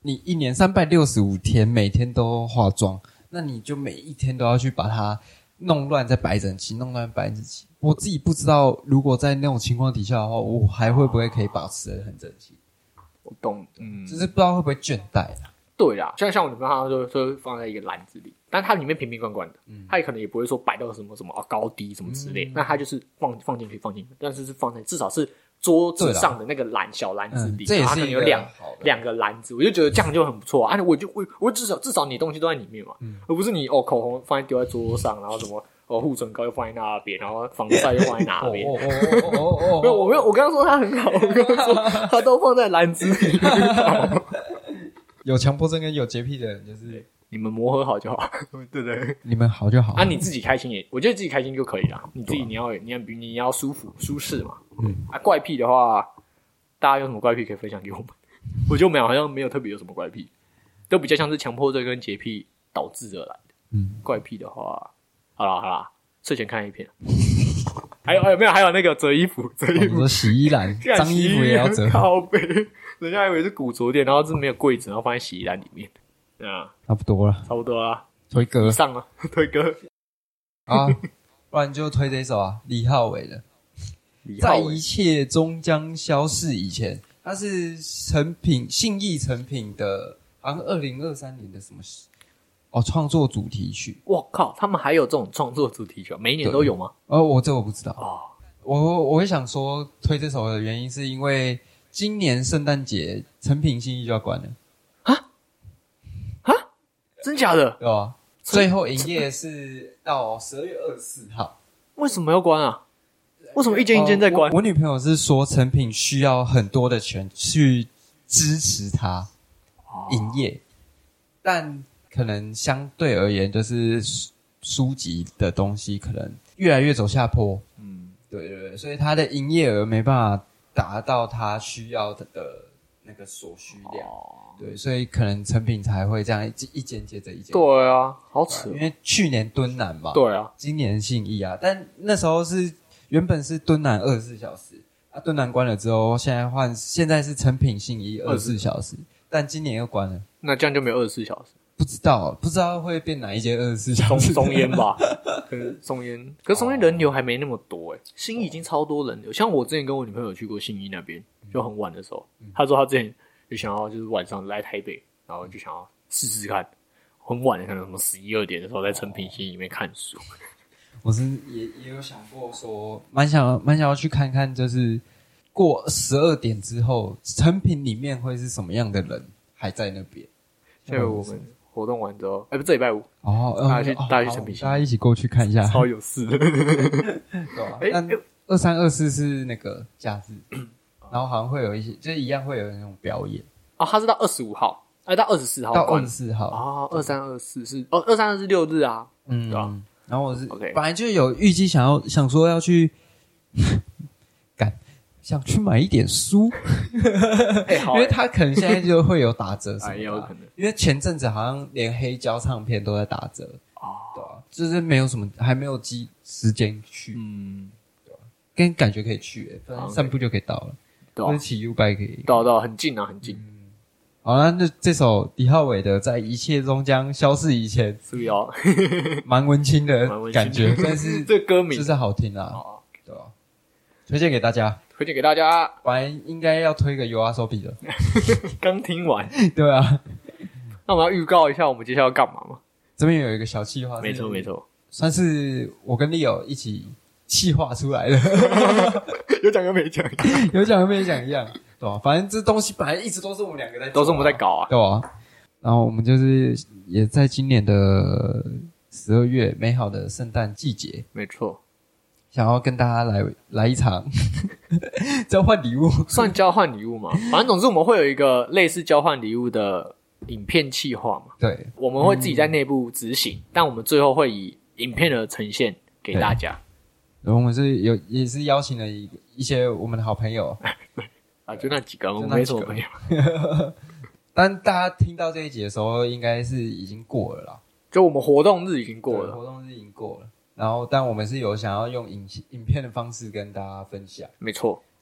你一年三百六十五天每天都化妆，那你就每一天都要去把它弄乱再摆整齐，弄乱摆整齐。我自己不知道，如果在那种情况底下的话，我还会不会可以保持得很整齐？ 我懂，嗯， 只是不知道会不会倦怠啦。 对啦，像像我女朋友她就就放在一个篮子里，但它里面平平罐罐的，嗯，它也可能也不会说摆到什么什么、啊、高低什么之类的，嗯、那它就是放放进去放进去，但是是放在至少是桌子上的那个篮小篮子里， 嗯、这也是它可能有两两个篮子，我就觉得这样就很不错啊！我就我我至少至少你东西都在里面嘛，嗯、而不是你哦口红放在丢在桌上，然后什么。哦，护唇膏又放在那边，然后防晒又放在那边。哦哦哦哦哦！没有，我没有，我刚刚说它很好，我刚刚说它都放在篮子里。 有强迫症跟有洁癖的人，就是你们磨合好就好，对不对？ 你们好就好。 啊，你自己开心也，我觉得自己开心就可以了。你自己你要你要你要舒服舒适嘛。嗯。啊，怪癖的话，大家有什么怪癖可以分享给我们？我觉得我们好像没有特别有什么怪癖，都比较像是强迫症跟洁癖导致而来的。嗯。怪癖的话。好啦好啦，睡前看一片。还有还有没有？还有那个折衣服，折衣服。 哦、洗衣篮，脏衣服也要折。 靠背，人家还以为是古着店，然后是没有柜子，然后放在洗衣篮里面。啊， 差不多了， 差不多了。 推歌上了，推歌啊，不然就推这首啊，李浩伟的。在一切终将消逝以前，它是成品信义成品的，好像二零二三年的什么事。哦，创作主题曲！ 我靠，他们还有这种创作主题曲，每一年都有吗？ 呃，我这我不知道哦。我我会想说推这首的原因，是因为今年圣诞节成品信义就要关了啊啊！真假的？ 对吧？最后营业是到十二月二十四号。 为什么要关啊？为什么一间一间在关？ 呃、我, 我女朋友是说成品需要很多的钱去支持它营业，哦、但。可能相对而言，就是书籍的东西可能越来越走下坡。嗯，对对对，所以它的营业额没办法达到它需要的那个所需量。哦、对，所以可能成品才会这样一一间接着一间。 对啊，好扯。 因为去年敦南嘛， 对啊， 今年信义啊，但那时候是原本是敦南二十四小时，啊，敦南关了之后，现在换现在是成品信义二十四小时，但今年又关了， 那这样就没有二十四小时。 不知道，不知道会变哪一间二十四小时。 松松烟吧，可是松烟，可是松烟人流还没那么多诶、欸。信义已经超多人流，像我之前跟我女朋友去过信义那边，就很晚的时候，嗯、她说她之前就想要就是晚上来台北，然后就想要试试看，很晚可能什么十一二点的时候在成品信义里面看书。 我是也也有想过说，蛮想蛮想要去看看，就是过十二点之后，成品里面会是什么样的人还在那边？ 所以我们。活动完之后，哎、欸，不，这礼拜五哦， 大家去、 哦、 大家去成品， 大家一起过去看一下， 超有事的。 对啊，欸、但二三二四是那个假日，然后好像会有一些，就是一样会有那种表演。 哦，他是到二十五号，哎，到二十四号， 到二十四号。 哦，二三二四是哦，二三二四六日啊， 嗯，对吧？然后我是 OK， 本来就有预计想要想说要去赶。想去买一点书， 欸好欸、 因为他可能现在就会有打折什么的、啊， 也有可能。 因为前阵子好像连黑胶唱片都在打折，哦，对啊，就是没有什么，还没有机时间去，嗯，对啊，跟感觉可以去、欸，反正散步就可以到了，对啊，或者骑 U-Bike 可以， 到到很近啊，很近。 嗯、好，那这这首李浩伟的《在一切终将消逝以前》， 是不是要蛮文青的感觉，但是这歌名就是好听啊，哦、对吧、啊？推荐给大家。 推荐给大家， 本来应该要推个 YOASOBI 的， 刚听完， 对啊。 那我们要预告一下，我们接下来要干嘛吗？ 这边有一个小企划， 没错没错， 算是我跟 Leo 一起企划出来的， 有讲跟没讲， 有讲跟没讲一样，对吧？反正这东西本来一直都是我们两个在做、啊， 都是我们在搞啊， 对吧？然后我们就是也在今年的十二月美好的圣诞季节， 没错。 想要跟大家来来一场交换礼物， 算交换礼物嘛？反正总之我们会有一个类似交换礼物的影片企划嘛。 对， 我们会自己在内部执行，嗯、但我们最后会以影片的呈现给大家。 然后我们是有也是邀请了一一些我们的好朋友啊，就那几个，我们没什么朋友。 但大家听到这一集的时候，应该是已经过了啦。 就我们活动日已经过了， 活动日已经过了。然后，但我们是有想要用影影片的方式跟大家分享， 没错。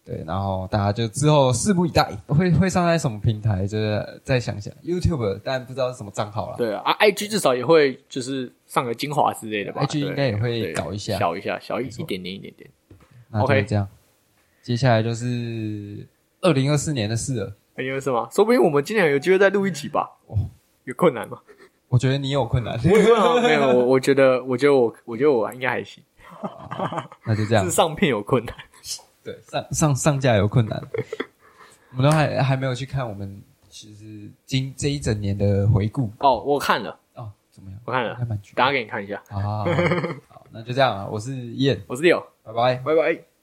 对，然后大家就之后拭目以待，会会上在什么平台，就是再想想 YouTube， 但不知道是什么账号啦。 对啊，啊 I G 至少也会就是上个精华之类的吧 ，I G 应该也会搞一下， 小一下，小一一点点一点点。 那就这样，接下来就是二零二四年的事了。 二零二四吗？说不定我们今年有机会再录一集吧？哦，有困难吗？ 我觉得你有困难， 我有困难没有？我我觉得，我觉得我，我觉得我应该还行。 那就这样， 是上片有困难。 对，上上上架有困难，我们都还还没有去看我们其实今这一整年的回顾。 哦，我看了。 哦，怎么样？ 我看了，等下给你看一下。 好，好，好，好，那就这样啊。我是燕， 我是 Leo， 拜拜， 拜拜。